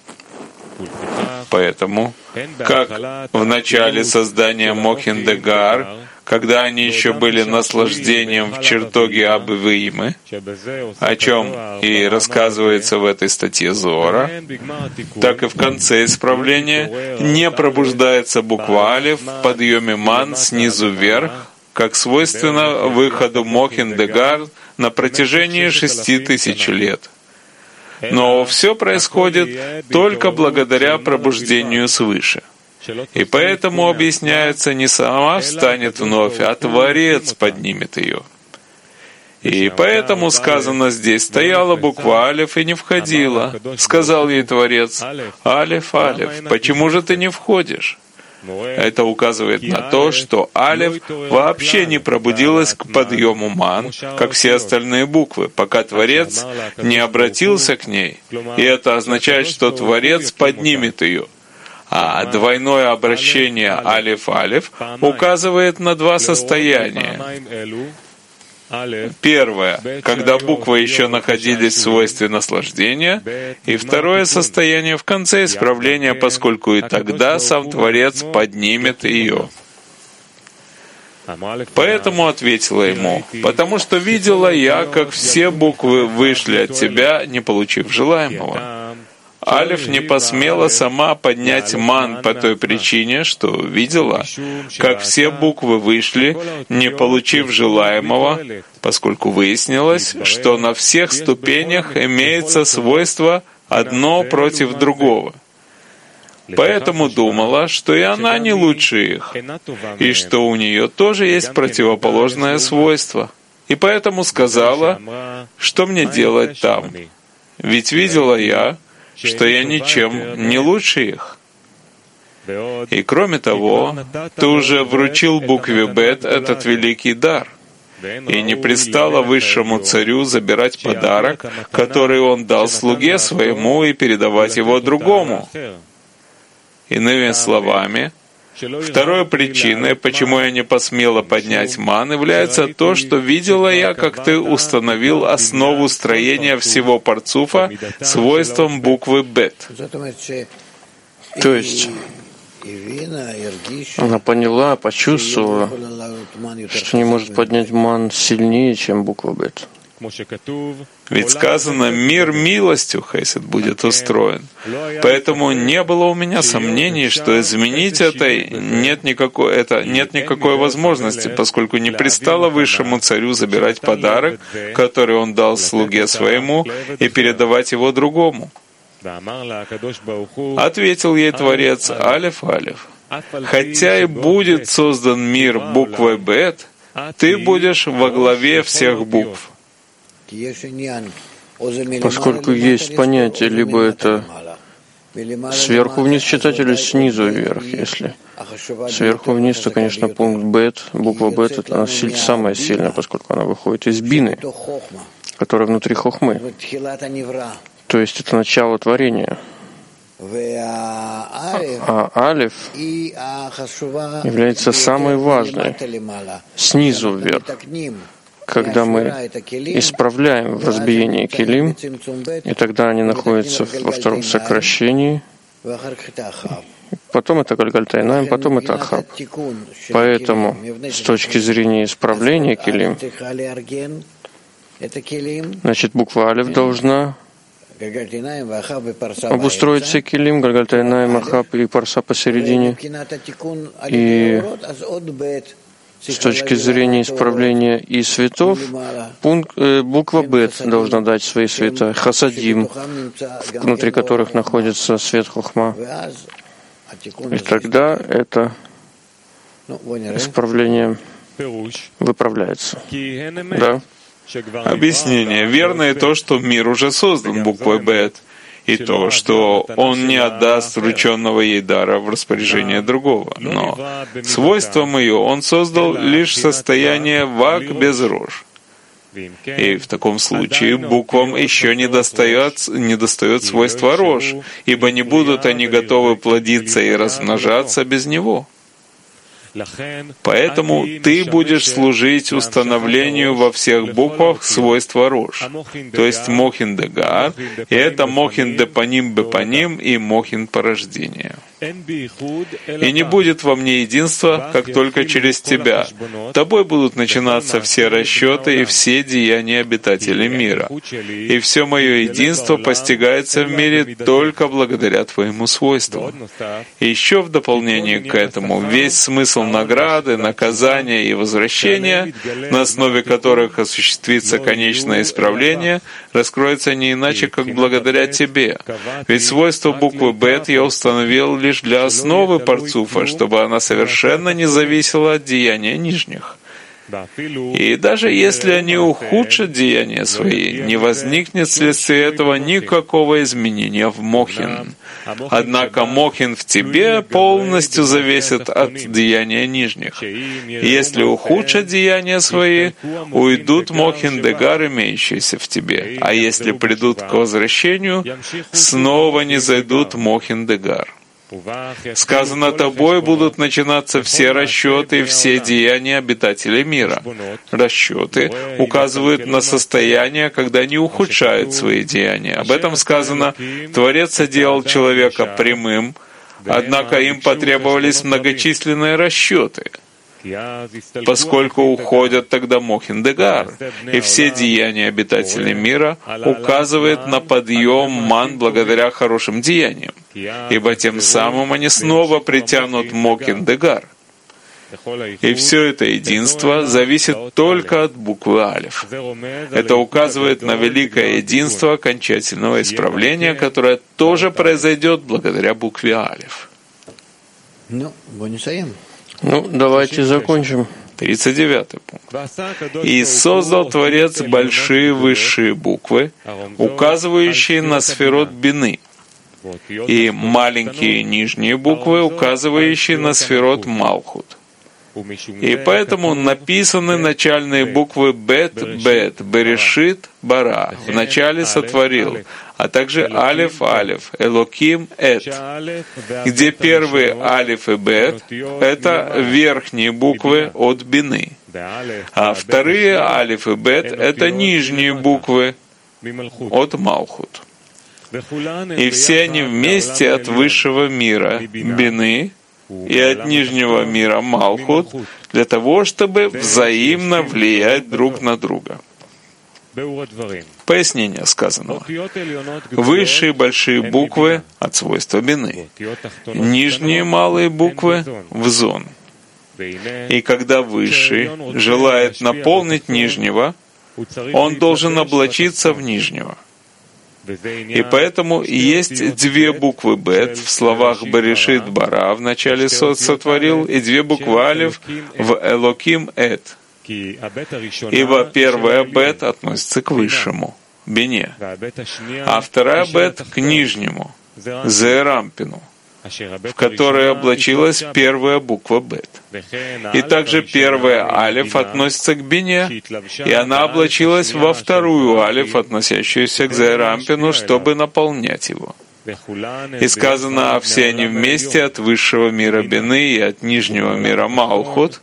Поэтому, как в начале создания Мохин-де-Гар, когда они еще были наслаждением в чертоге Абы-Вимы, о чем и рассказывается в этой статье Зоара, так и в конце исправления не пробуждается буква Алиф в подъеме ман снизу вверх, как свойственно выходу Мохин-де-Гар на протяжении шести тысяч лет. Но все происходит только благодаря пробуждению свыше. И поэтому объясняется, не сама встанет вновь, а Творец поднимет ее. И поэтому сказано здесь, стояла буква Алеф и не входила. Сказал ей Творец, Алеф, Алеф, почему же ты не входишь? Это указывает на то, что Алеф вообще не пробудилась к подъему ман, как все остальные буквы, пока Творец не обратился к ней. И это означает, что Творец поднимет ее. А двойное обращение Алеф-Алеф указывает на два состояния. Первое, когда буквы еще находились в свойстве наслаждения, и второе состояние в конце исправления, поскольку и тогда сам Творец поднимет ее. Поэтому ответила ему, потому что видела я, как все буквы вышли от тебя, не получив желаемого. Алеф не посмела сама поднять ман по той причине, что видела, как все буквы вышли, не получив желаемого, поскольку выяснилось, что на всех ступенях имеется свойство одно против другого. Поэтому думала, что и она не лучше их, и что у нее тоже есть противоположное свойство. И поэтому сказала, что мне делать там. Ведь видела я, что я ничем не лучше их. И кроме того, ты уже вручил букве Бет этот великий дар, и не пристало высшему царю забирать подарок, который он дал слуге своему, и передавать его другому. Иными словами, второй причиной, почему я не посмела поднять ман, является то, что видела я, как ты установил основу строения всего парцуфа свойством буквы Бет. То есть она поняла, почувствовала, что не может поднять ман сильнее, чем буква Бет. Ведь сказано, мир милостью, хесед, будет устроен. Поэтому не было у меня сомнений, что изменить это нет никакой, это нет никакой возможности, поскольку не пристало высшему царю забирать подарок, который он дал слуге своему, и передавать его другому. Ответил ей Творец, Алеф, Алеф, хотя и будет создан мир буквой Бет, ты будешь во главе всех букв. Поскольку есть понятие, либо это сверху вниз читать или снизу вверх. Если сверху вниз, то, конечно, пункт Бет, буква Бет, это она самая сильная, поскольку она выходит из бины, которая внутри хохмы. То есть это начало творения. А Алеф является самой важной снизу вверх. Когда мы исправляем в разбиении килим, и тогда они находятся во втором сокращении, потом это Гальгальтайнаим, потом это Ахаб. Поэтому с точки зрения исправления килим, значит, буква Алеф должна обустроить все килим, Гальгальтайнаим, Ахаб и Парса посередине. И с точки зрения исправления и светов, пункт, э, буква Бет должна дать свои света, хасадим, внутри которых находится свет хохма. И тогда это исправление выправляется. Да? Объяснение. Верно и то, что мир уже создан буквой Бет, и то, что он не отдаст врученного ей дара в распоряжение другого. Но свойством ее он создал лишь состояние вак без рож. И в таком случае буквам еще не достает, не достает свойства рож, ибо не будут они готовы плодиться и размножаться без него. Поэтому ты будешь служить установлению во всех буквах свойства рож, то есть мохин де гар, и это мохин де паним бе паним и мохин порождения. И не будет во мне единства, как только через тебя. Тобой будут начинаться все расчеты и все деяния обитателей мира. И все мое единство постигается в мире только благодаря Твоему свойству. И еще в дополнение к этому, весь смысл награды, наказания и возвращения, на основе которых осуществится конечное исправление, раскроется не иначе, как благодаря Тебе. Ведь свойство буквы «бет» я установил лишь для основы парцуфа, чтобы она совершенно не зависела от деяния нижних. И даже если они ухудшат деяния свои, не возникнет вследствие этого никакого изменения в Мохин. Однако Мохин в тебе полностью зависит от деяния нижних. Если ухудшат деяния свои, уйдут Мохин Дегар, имеющиеся в тебе. А если придут к возвращению, снова не зайдут Мохин Дегар. Сказано, тобой будут начинаться все расчеты и все деяния обитателей мира. Расчеты указывают на состояние, когда они ухудшают свои деяния. Об этом сказано, Творец соделал человека прямым, однако им потребовались многочисленные расчеты, поскольку уходят тогда Мохин Дегар, и все деяния обитателей мира указывают на подъем ман благодаря хорошим деяниям, ибо тем самым они снова притянут Мохин Дегар. И все это единство зависит только от буквы Алеф. Это указывает на великое единство окончательного исправления, которое тоже произойдет благодаря букве Алеф. Ну, давайте закончим. тридцать девятый пункт. «И создал Творец большие высшие буквы, указывающие на сферот бины, и маленькие нижние буквы, указывающие на сферот Малхут. И поэтому написаны начальные буквы Бет, Бет, Берешит, Бара, вначале сотворил, а также Алеф, Алеф, Элоким, Эт, где первые Алеф и Бет — это верхние буквы от бины, а вторые Алеф и Бет — это нижние буквы от Малхут. И все они вместе от высшего мира бины и от нижнего мира Малхут для того, чтобы взаимно влиять друг на друга». Пояснение сказанного. Высшие большие буквы от свойства бины, нижние малые буквы в зон. И когда высший желает наполнить нижнего, он должен облачиться в нижнего. И поэтому есть две буквы «бет» в словах «берешит бара» в начале «сотворил» и две буквы «алев» в «элоким эт». Ибо первая «бет» относится к высшему, бине, а вторая «бет» к нижнему, зерампину, в которой облачилась первая буква «бет». И также первая «алеф» относится к бине, и она облачилась во вторую «алеф», относящуюся к зерампину, чтобы наполнять его. И сказано, а все они вместе от высшего мира бины и от нижнего мира Малхут.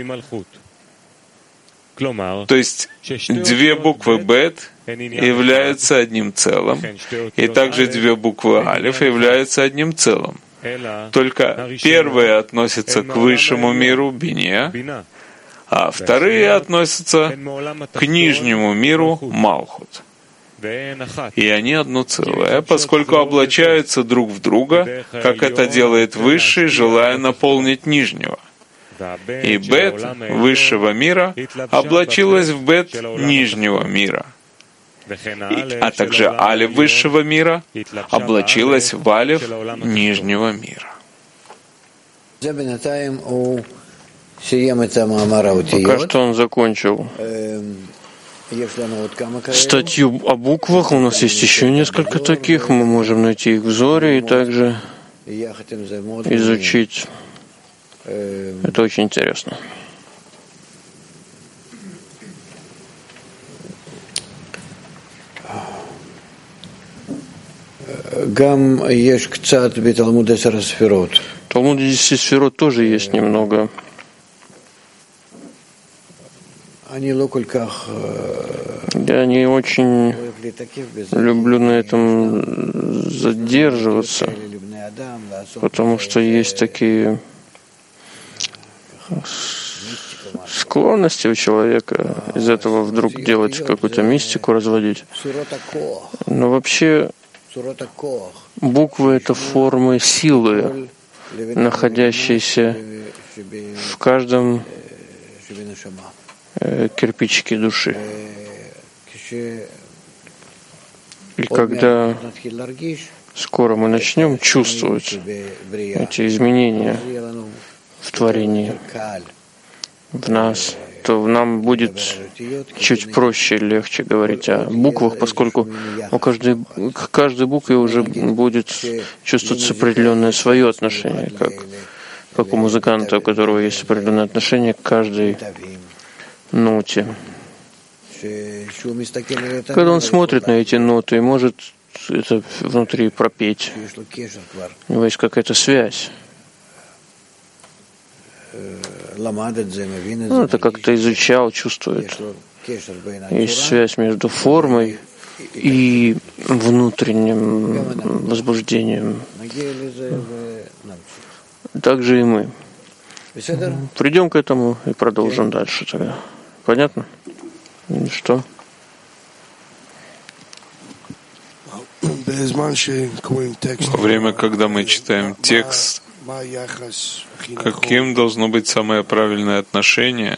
То есть две буквы «бет» являются одним целым, и также две буквы «алеф» являются одним целым. Только первые относятся к высшему миру бине, а вторые относятся к нижнему миру Малхут. И они одно целое, поскольку облачаются друг в друга, как это делает высший, желая наполнить нижнего. И Бет высшего мира облачилась в Бет нижнего мира, и, а также Алеф высшего мира облачилась в Алеф нижнего мира. Пока что он закончил статью о буквах. У нас есть еще несколько таких. Мы можем найти их в Зоре и также изучить. Это очень интересно. В Талмуде десяти сферот тоже есть немного. Я не очень люблю на этом задерживаться. потому что есть такие склонности у человека из этого вдруг делать какую-то мистику, разводить. Но вообще буквы — это формы силы, находящиеся в каждом кирпичике души. И когда скоро мы начнем чувствовать эти изменения в творении, в нас, то нам будет чуть проще и легче говорить о буквах, поскольку у каждой, к каждой букве уже будет чувствоваться определенное свое отношение, как, как у музыканта, у которого есть определенное отношение к каждой ноте. Когда он смотрит на эти ноты и может это внутри пропеть, у него есть какая-то связь. Ну, это как-то изучал, чувствует. Есть связь между формой и внутренним возбуждением. Также и мы. Придем к этому и продолжим дальше тогда. Понятно? Что? Во время, когда мы читаем текст, каким должно быть самое правильное отношение?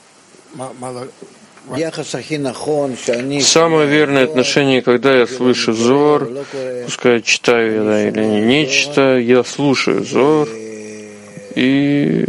Самое верное отношение, когда я слышу зор, пускай читаю я или не читаю, я слушаю зор, и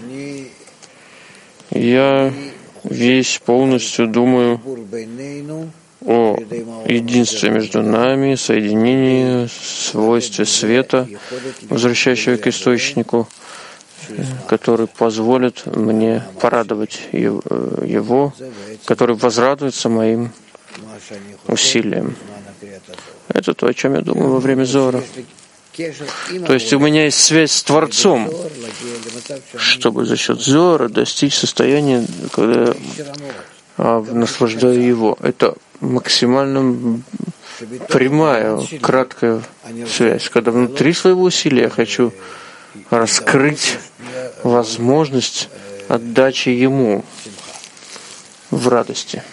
я весь полностью думаю о единстве между нами, соединении, свойстве света, возвращающего к источнику, который позволит мне порадовать его, который возрадуется моим усилиям. Это то, о чем я думаю во время зора. То есть у меня есть связь с Творцом, чтобы за счет зора достичь состояния, когда я наслаждаю его. Это максимально прямая, краткая связь. Когда внутри своего усилия я хочу раскрыть возможность отдачи ему в радости,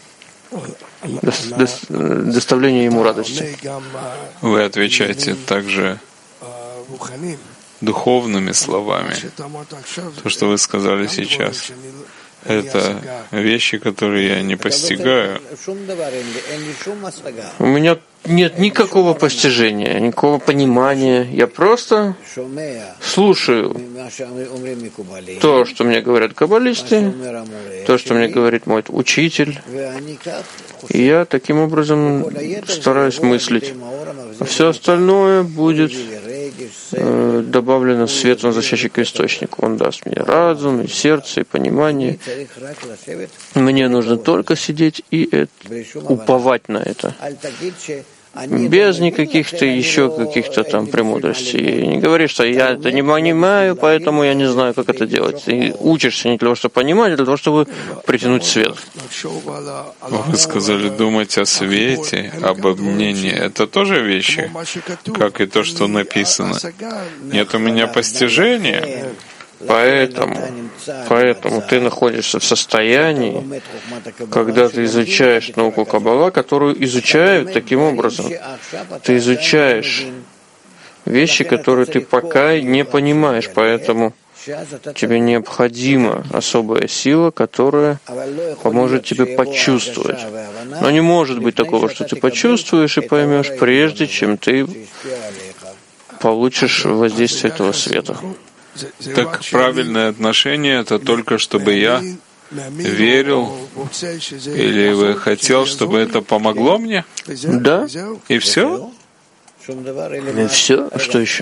доставления ему радости. Вы отвечаете также духовными словами. То, что вы сказали сейчас, это вещи, которые я не постигаю. У меня нет никакого постижения, никакого понимания. Я просто слушаю то, что мне говорят каббалисты, то, что мне говорит мой учитель. И я таким образом стараюсь мыслить. А все остальное будет э, добавлено светом, защищающим к источнику. Он даст мне разум, и сердце, и понимание. Мне нужно только сидеть и это, уповать на это. Без никаких-то еще каких-то там премудростей. И не говори, что я это не понимаю, поэтому я не знаю, как это делать. Ты учишься не для того, чтобы понимать, а для того, чтобы притянуть свет. Вы сказали думать о свете, об обмене. Это тоже вещи, как и то, что написано. Нет у меня постижения. Поэтому, поэтому ты находишься в состоянии, когда ты изучаешь науку Каббала, которую изучают таким образом. Ты изучаешь вещи, которые ты пока не понимаешь, поэтому тебе необходима особая сила, которая поможет тебе почувствовать. Но не может быть такого, что ты почувствуешь и поймешь, прежде чем ты получишь воздействие этого света. Так правильное отношение — это только чтобы я верил, или вы хотел, чтобы это помогло мне? Да. И все? И все? Что еще?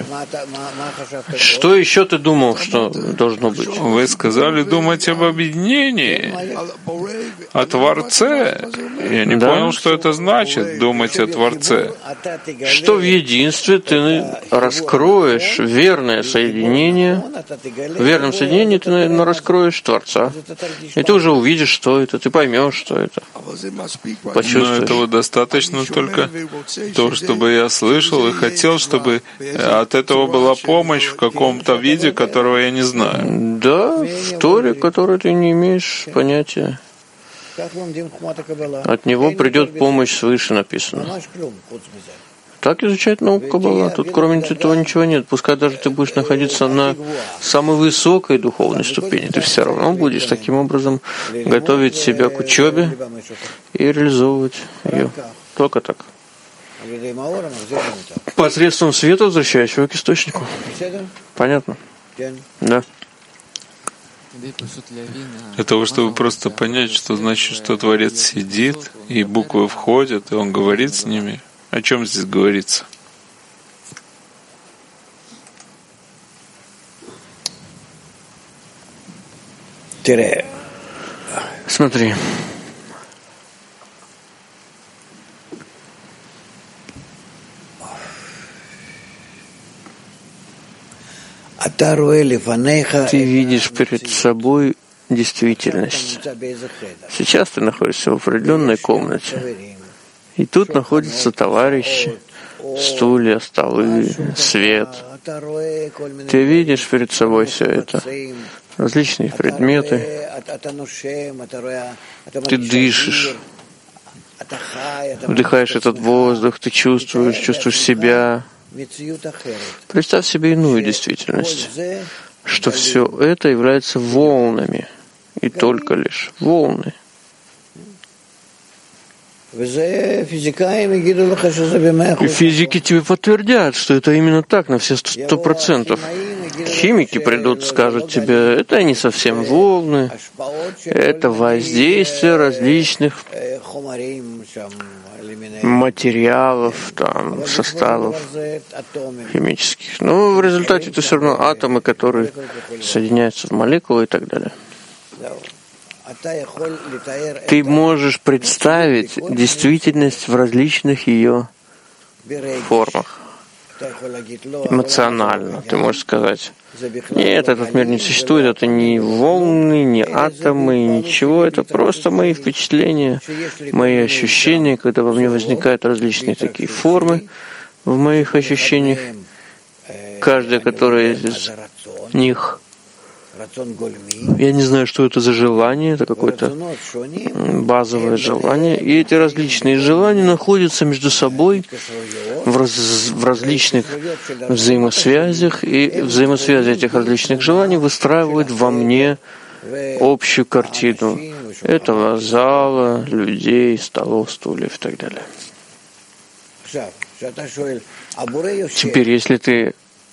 Что еще ты думал, что должно быть? Вы сказали думать об объединении, о Творце. Я не да? понял, что это значит, думать о Творце. Что в единстве ты раскроешь верное соединение, в верном соединении ты, наверное, раскроешь Творца. И ты уже увидишь, что это, ты поймешь, что это. Почувствуешь. Но этого достаточно только то, чтобы я слышал, чувствовал и хотел, чтобы от этого была помощь в каком-то виде, которого я не знаю. Да, в Торе, которой ты не имеешь понятия. От него придет помощь свыше, написано. Так изучать науку Каббала. Тут кроме этого ничего нет. Пускай даже ты будешь находиться на самой высокой духовной ступени, ты все равно будешь таким образом готовить себя к учебе и реализовывать ее. Только так. Посредством света, возвращающего к источнику. Понятно? Да. Для того, чтобы просто понять, что значит, что Творец сидит, и буквы входят, и он говорит с ними. О чем здесь говорится? Смотри. Ты видишь перед собой действительность. Сейчас ты находишься в определенной комнате. И тут находятся товарищи, стулья, столы, свет. Ты видишь перед собой все это, различные предметы. Ты дышишь, вдыхаешь этот воздух, ты чувствуешь, чувствуешь себя. Представь себе иную действительность, что все это является волнами, и только лишь волны. И физики тебе подтвердят, что это именно так, на все сто процентов. Химики придут, скажут тебе, это не совсем волны, это воздействие различных материалов, там, составов химических. Но в результате это все равно атомы, которые соединяются в молекулы и так далее. Ты можешь представить действительность в различных ее формах. Эмоционально. Ты можешь сказать, нет, этот мир не существует, это не волны, не атомы, ничего, это просто мои впечатления, мои ощущения, когда во мне возникают различные такие формы в моих ощущениях, каждая, которая из них. Я не знаю, что это за желание, это какое-то базовое желание. И эти различные желания находятся между собой в, раз, в различных взаимосвязях, и взаимосвязи этих различных желаний выстраивают во мне общую картину этого зала, людей, столов, стульев и так далее. Теперь, если ты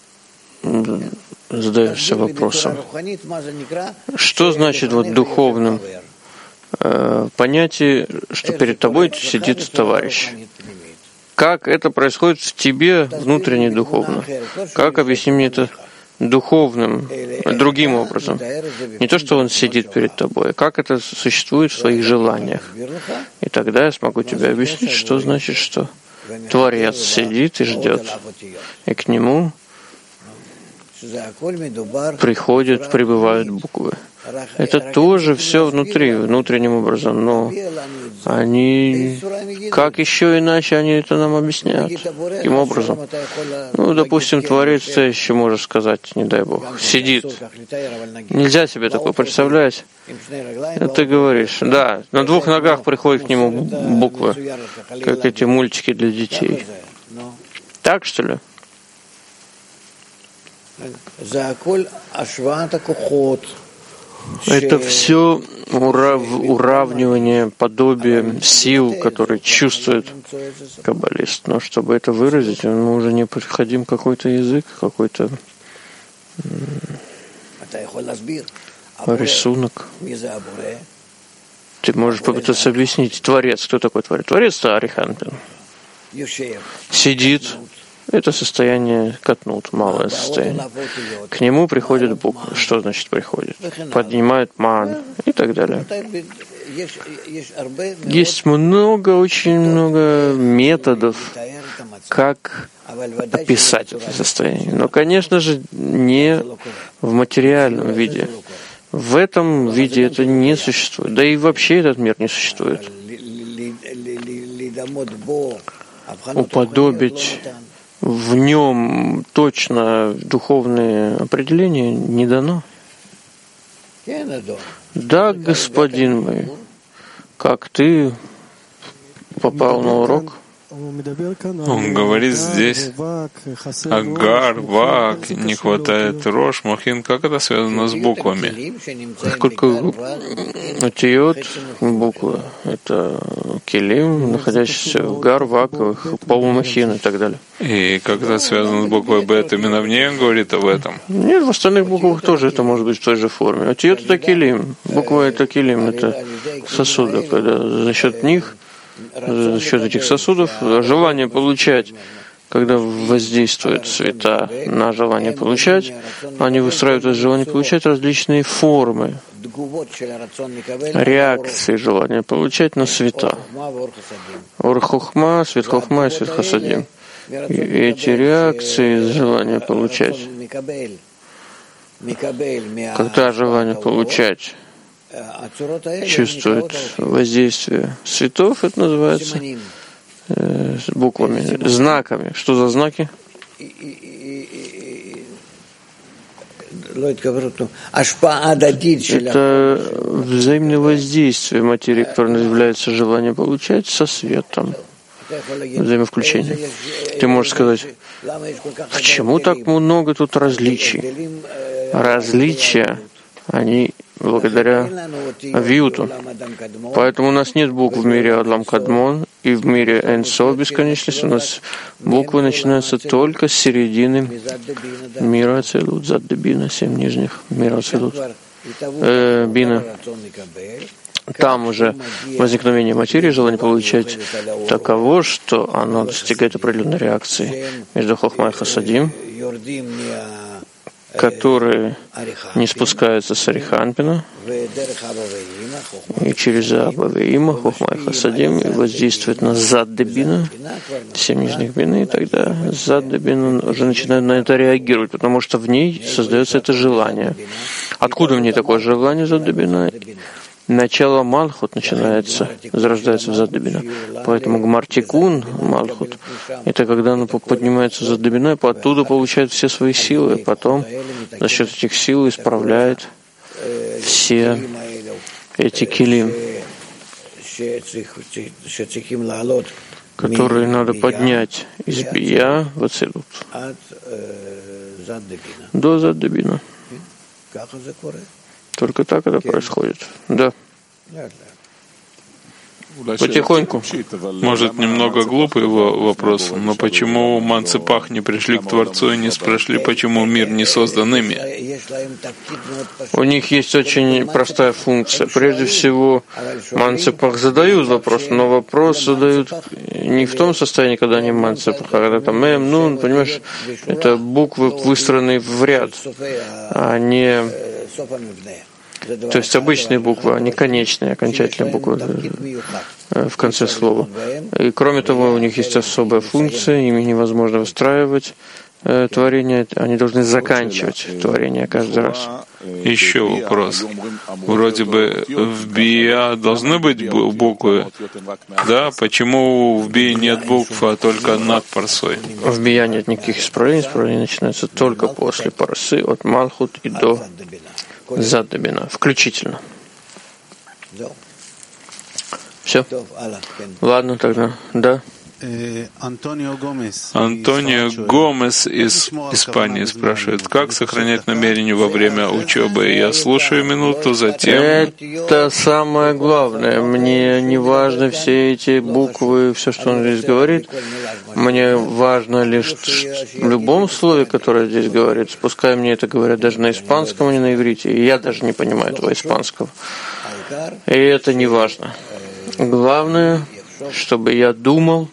задаешься вопросом, что значит вот духовным э, понятие, что перед тобой сидит товарищ? Как это происходит в тебе внутренне духовно? Как, объясни мне это духовным, другим образом? Не то, что он сидит перед тобой, а как это существует в своих желаниях? И тогда я смогу тебе объяснить, что значит, что Творец сидит и ждет, и к нему приходят, прибывают буквы. Это тоже все внутри, внутренним образом, но они, как еще иначе они это нам объяснят? Каким образом? Ну, допустим, Творец, ты еще можешь сказать, не дай Бог, сидит. Нельзя себе такое представлять. Ты говоришь, да, на двух ногах приходят к нему буквы, как эти мультики для детей. Так, что ли? Это все урав, уравнивание, подобие сил, которые чувствует каббалист. Но чтобы это выразить, мы уже необходим какой-то язык, какой-то рисунок. Ты можешь попытаться объяснить, Творец, кто такой Творец? Творец — это Ариханпин. Сидит. Это состояние катнут, малое состояние. К нему приходит буква. Что значит приходит? Поднимает ман и так далее. Есть много, очень много методов, как описать это состояние. Но, конечно же, не в материальном виде. В этом виде это не существует. Да и вообще этот мир не существует. Уподобить в нем точно духовное определение не дано. Да, господин мой, как ты попал на урок? Он говорит здесь Агар, Вак, не хватает Рош, Мохин. Как это связано с буквами? Сколько отиот буквы? Это Келим, находящийся в Гар, Вак, Полумахин и так далее. И как это связано с буквой Бет? Именно в ней он говорит об этом? Нет, в остальных буквах тоже это может быть в той же форме. Отиот — это Келим. Буква — это Келим, это сосуды. Когда за счет них, за счет этих сосудов, желание получать, когда воздействуют цвета на желание получать, они выстраивают из желания получать различные формы, реакции желания получать на света. Ор Хохма, свет Хохма и свет Хасадим. И эти реакции из желания получать, когда желание получать чувствует воздействие цветов, это называется э, буквами, знаками. Что за знаки? Это взаимное воздействие материи, которое является желание получать, со светом. Взаимовключение. Ты можешь сказать, почему так много тут различий? Различия, они благодаря Авиюту. Поэтому у нас нет букв в мире Адлам Кадмон и в мире Энсо бесконечности. У нас буквы начинаются только с середины мира Ацилут, Задда Бина, семь нижних мира Ацилут. Э, бина. Там уже возникновение материи, желание получать таково, что оно достигает определенной реакции между Хохма и Хасадим, которые не спускаются с Ариханпина, и через Абавеима, Хохма и Хасадим, и воздействуют на Заддебина, семь нижних бины, и тогда Заддебина уже начинает на это реагировать, потому что в ней создается это желание. Откуда в ней такое желание Заддебина? Начало Малхут начинается, зарождается в Заддебина. Поэтому Гмартикун, Малхут, это когда оно поднимается в Заддебина, и оттуда получает все свои силы, и потом за счет этих сил исправляет все эти килим, которые надо поднять из Бия в Ацилут до Заддебина. Только так это происходит. Да. Потихоньку. Может, немного глупый вопрос, но почему Манцепах не пришли к Творцу и не спрашивали, почему мир не создан ими? У них есть очень простая функция. Прежде всего, Манцепах задают вопрос, но вопрос задают не в том состоянии, когда они Манцепах, а когда там Эм, Нун, понимаешь, это буквы выстроены в ряд, а не... То есть обычные буквы, они конечные, окончательные буквы в конце слова. И кроме того, у них есть особая функция, ими невозможно выстраивать э, творение, они должны заканчивать творение каждый раз. Еще вопрос. Вроде бы в Бия должны быть буквы, да? Почему в Бия нет букв, а только над парсой? В Бия нет никаких исправлений, исправления начинаются только после парсы, от Малхут и до Заддебина, включительно. Все? Ладно тогда, да. Антонио Гомес из Испании спрашивает, как сохранять намерение во время учебы. Я слушаю минуту, затем... Это самое главное. Мне не важно все эти буквы, все, что он здесь говорит. Мне важно лишь в любом слове, которое здесь говорится. Пускай мне это говорят даже на испанском, а не на иврите. И я даже не понимаю этого испанского. И это не важно. Главное, чтобы я думал,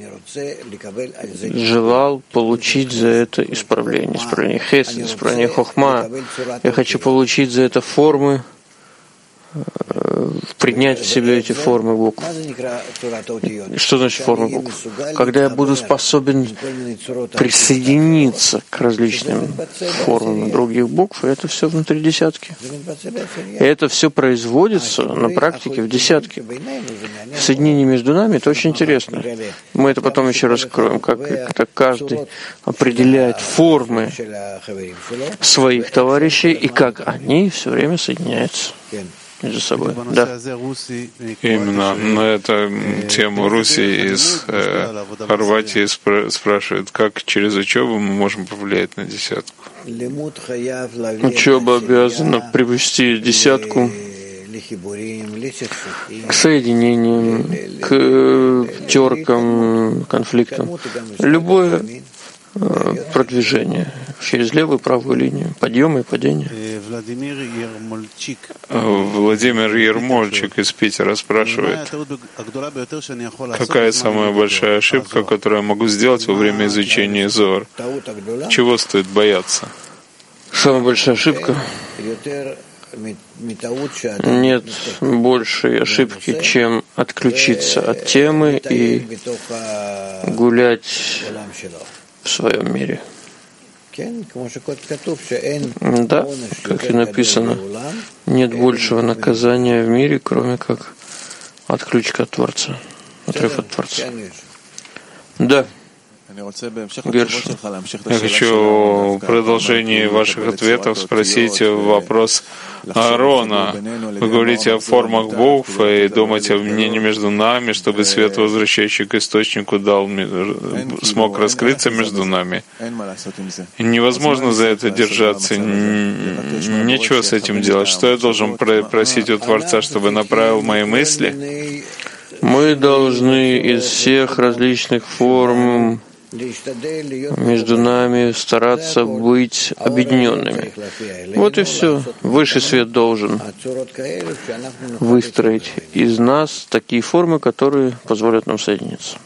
желал получить за это исправление. Исправление Хесед, исправление Хохма. Я хочу получить за это формы принять в себе эти формы букв. Что значит формы букв? Когда я буду способен присоединиться к различным формам других букв, это все внутри десятки. И это все производится на практике в десятке. Соединение между нами — это очень интересно. Мы это потом еще раскроем, как это каждый определяет формы своих товарищей и как они все время соединяются между собой. Да. Именно на эту тему Руси из э, Хорватии спра- спрашивает, как через учебу мы можем повлиять на десятку. Учеба обязана привести десятку к соединениям, к теркам, конфликтам. Любое продвижение через левую и правую линию, подъемы и падения. Владимир Ермольчик из Питера спрашивает, какая самая большая ошибка, которую я могу сделать во время изучения Зоар? Чего стоит бояться? Самая большая ошибка? Нет большей ошибки, чем отключиться от темы и гулять в своем мире. Да, как и написано, нет большего наказания в мире, кроме как отключка от Творца, отрыв от Творца. Да. Герш. Я хочу в продолжении ваших ответов спросить вопрос Аарона. Вы говорите о формах букв и думаете о мнении между нами, чтобы свет, возвращающий к источнику, дал, смог раскрыться между нами. Невозможно за это держаться, нечего с этим делать. Что я должен просить у Творца, чтобы направил мои мысли? Мы должны из всех различных форм между нами стараться быть объединенными. Вот и все. Высший свет должен выстроить из нас такие формы, которые позволят нам соединиться.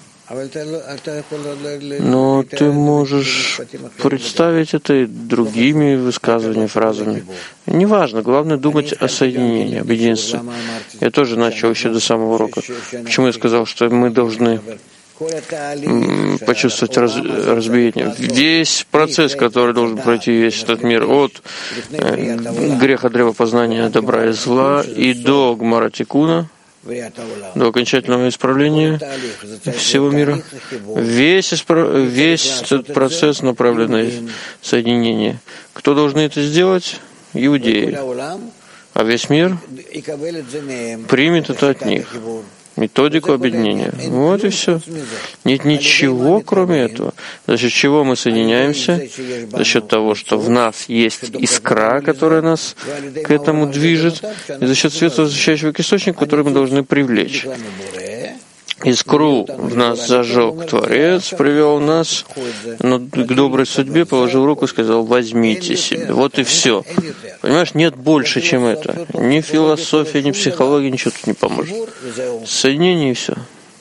Но ты можешь представить это и другими высказываниями, фразами. Неважно, главное думать о соединении, об единстве. Я тоже начал еще до самого урока. Почему я сказал, что мы должны почувствовать раз, разбиение. Весь процесс, который должен пройти весь этот мир, от э, греха древа познания добра и зла и до Гмара Тикуна, до окончательного исправления всего мира, весь, исправ... весь этот процесс направлен на соединение. Кто должен это сделать? Иудеи. А весь мир примет это от них. Методику объединения. Вот и все. Нет ничего, кроме этого. За счет чего мы соединяемся? За счет того, что в нас есть искра, которая нас к этому движет, и за счет света, возвращающего к источнику, который мы должны привлечь. Искру в нас зажег Творец, привел нас но к доброй судьбе, положил руку и сказал: возьмите себе. Вот и все. Понимаешь, нет больше, чем это. Ни философия, ни психология, ничего тут не поможет. Соединение и все.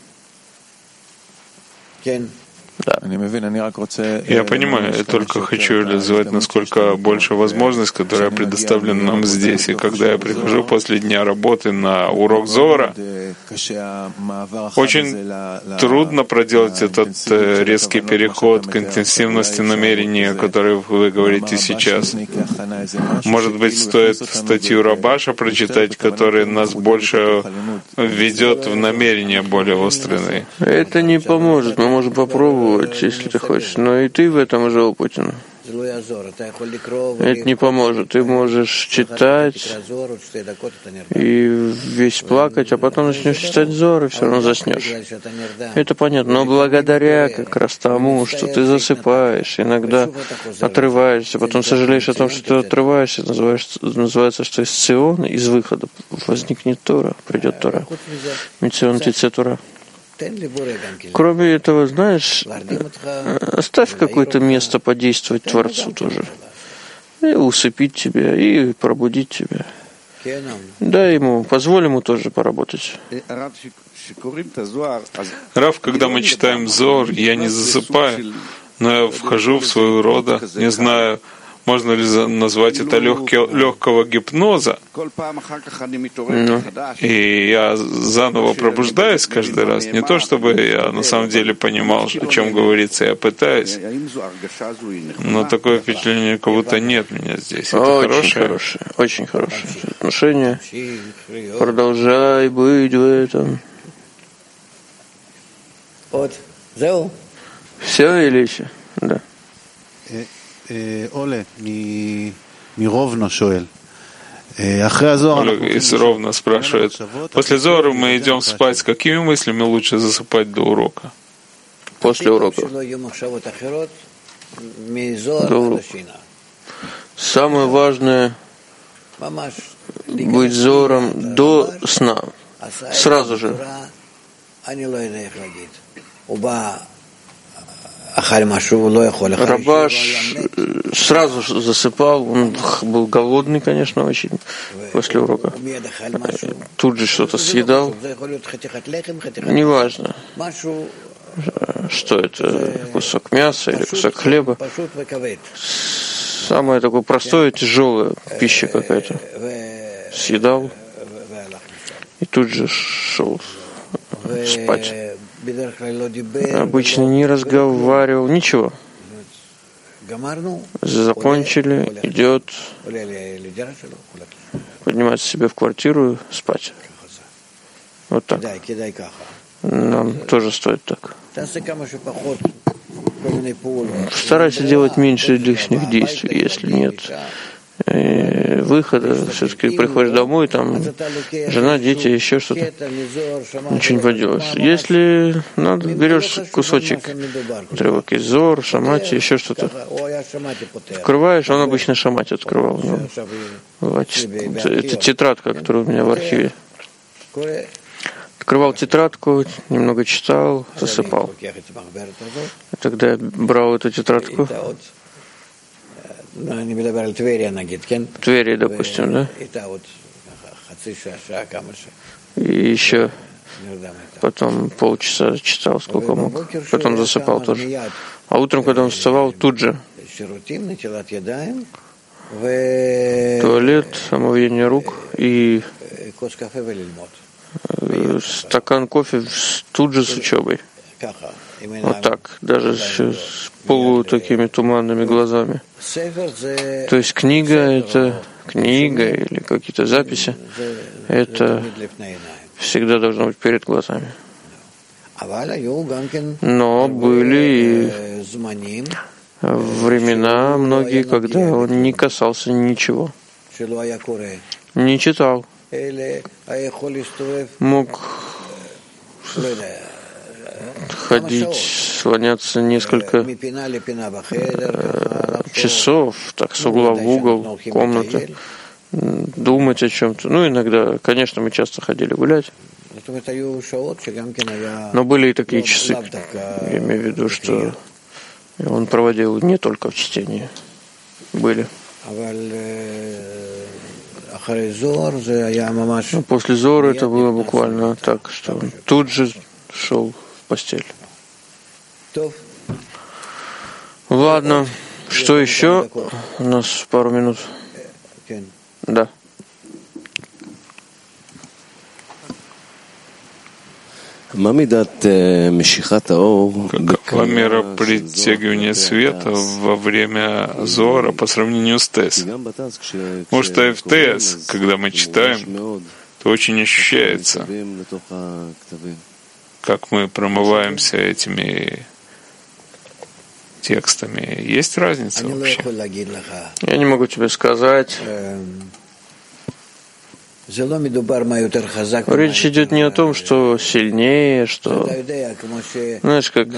Да. Я понимаю, я только хочу реализовать насколько больше возможность, которая предоставлена нам здесь. И когда я прихожу после дня работы на урок Зоара, очень трудно проделать этот резкий переход к интенсивности намерения, о которой вы говорите сейчас. Может быть, стоит статью Рабаша прочитать, которая нас больше ведет в намерения более острые. Это не поможет, мы можем попробовать, если ты хочешь, но и ты в этом уже опытен. Это не поможет. Ты можешь читать и весь плакать, а потом начнешь читать Зоар, и все равно заснешь. Это понятно. Но благодаря как раз тому, что ты засыпаешь, иногда отрываешься, потом сожалеешь о том, что ты отрываешься, называется, что из Циона, из выхода возникнет Тора, придет Тора. Мицион Тице Тора. Кроме этого, знаешь, оставь какое-то место подействовать Творцу тоже. И усыпить тебя, и пробудить тебя. Дай ему, позволь ему тоже поработать. Рав, когда мы читаем Зоар, я не засыпаю, но я вхожу в свою рода, не знаю, можно ли назвать это легкий, легкого гипноза? Ну. И я заново пробуждаюсь каждый раз. Не то, чтобы я на самом деле понимал, о чем говорится, я пытаюсь. Но такое впечатление, как будто нет меня здесь. Это очень хорошее? хорошее, очень хорошее отношение. Продолжай быть в этом. Все или еще? Да. Оля из Ровно спрашивает, после Зора мы идем спать, с какими мыслями лучше засыпать до урока? После урока. До урока. Самое важное — быть Зором до сна. Сразу же. Рабаш сразу же засыпал, он был голодный, конечно, очень после урока. Тут же что-то съедал. Неважно, что это, кусок мяса или кусок хлеба. Самое такое простое, тяжелое пища какая-то. Съедал и тут же шел спать. Обычно не разговаривал, ничего. Закончили, идет, поднимается себе в квартиру, спать. Вот так. Нам тоже стоит так. Старайся делать меньше лишних действий, если нет выхода, все-таки приходишь домой, там жена, дети, еще что-то, ничего не поделаешь. Если надо, берешь кусочек, отрывок из Зор, Шамати, еще что-то, открываешь, он обычно Шамати открывал. Ну, это тетрадка, которая у меня в архиве. Открывал тетрадку, немного читал, засыпал. И тогда я брал эту тетрадку. В Твери, допустим, да? И еще потом полчаса читал, сколько мог. Потом засыпал тоже. А утром, когда он вставал, тут же туалет, омовение рук и стакан кофе тут же с учебой. Вот так, даже с полу такими туманными глазами. То есть книга — это книга или какие-то записи, это всегда должно быть перед глазами. Но были и времена многие, когда он не касался ничего, не читал, мог ходить, слоняться несколько э, часов, так, с угла в угол комнаты, думать о чем-то. Ну, иногда, конечно, мы часто ходили гулять. Но были и такие часы, я имею в виду, что он проводил не только в чтении. Были. Но после Зора это было буквально так, что он тут же шел в постель. Ладно, что еще? У нас пару минут. Да. Какова мера притягивания света во время Зора по сравнению с Тес? Потому что и в Тес, когда мы читаем, то очень ощущается, как мы промываемся этими текстами. Есть разница вообще? Я не могу тебе сказать. Речь идет не о том, что сильнее, что... Знаешь, как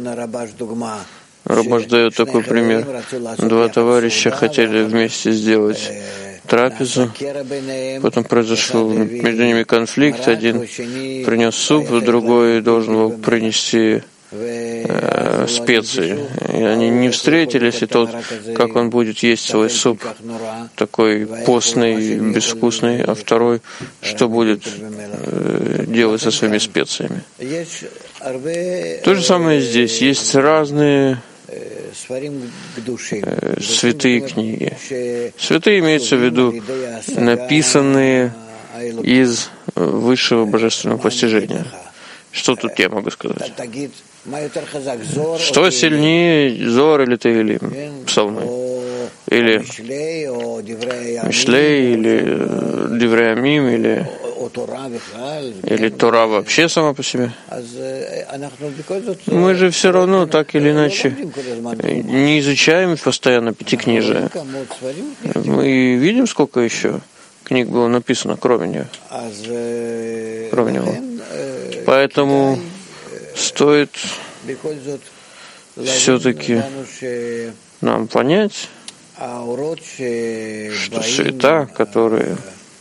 Рабаш дает такой пример. Два товарища хотели вместе сделать трапезу, потом произошел между ними конфликт, один принес суп, другой должен был принести э, специи. И они не встретились, и тот, как он будет есть свой суп, такой постный, безвкусный, а второй, что будет э, делать со своими специями. То же самое здесь. Есть разные святые книги. Святые имеется в виду написанные из высшего божественного постижения. Что тут я могу сказать? Что сильнее, Зор или Теилим, псалмы? Или Мишлей, или Девреамим, или, или Тора вообще сама по себе? Мы же все равно, так или иначе, не изучаем постоянно пятикнижие. Мы видим, сколько еще книг было написано, кроме нее. Кроме него. Поэтому стоит все-таки нам понять, что света, которые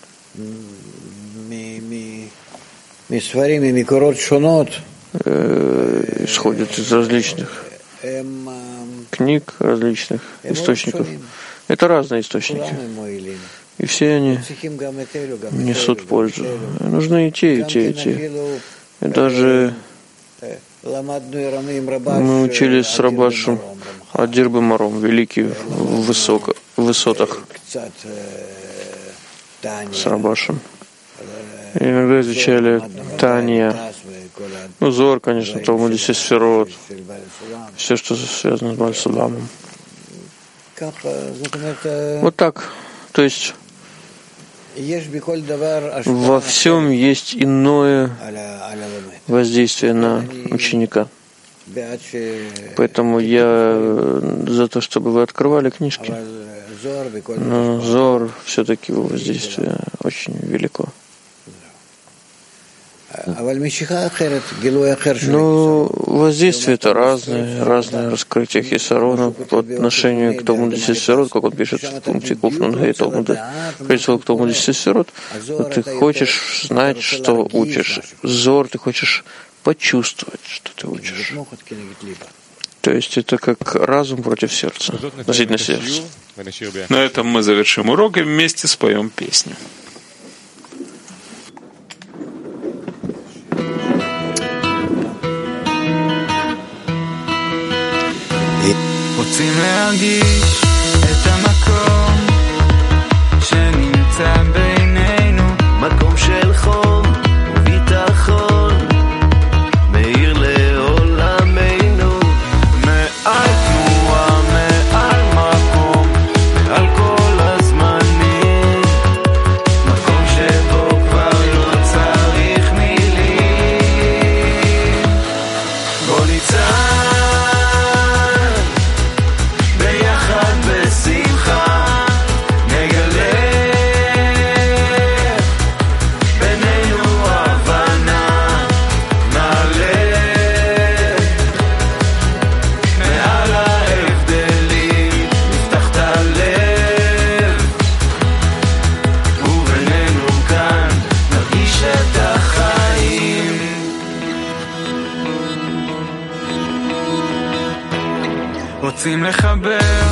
э, исходят из различных книг, различных источников, это разные источники. И все они несут пользу. Нужны и те, и те, и те. И даже мы учились с Рабашем Адир Бемаром, великий в высоко, в высотах, с Рабашем. И иногда изучали Тания, ну, Зор, конечно, Талмуд десять сферот, все, что связано с Баль-Суламом. Вот так. То есть во всем есть иное воздействие на ученика. Поэтому я за то, чтобы вы открывали книжки. Но Зор, все-таки его воздействие очень велико. Но воздействие это разное, разное раскрытие Хисарона по отношению к Талмуду десять сферот, как он пишет в пункте Куфнунгей Талмуда. Прежде к Талмуду десять сферот, ты хочешь знать, что учишь. Зор, ты хочешь почувствовать, что ты учишь. То есть это как разум против сердца, относительно сердца. На этом мы завершим урок и вместе споем песню. רוצים להרגיש את המקום שנמצא בינינו, מקום של חום וביטחון מאיר לעולמנו, מעל תנועה, מעל מקום, מעל כל הזמנים, מקום שבו כבר לא צריך מילים. בוא ניצח רוצים לחבר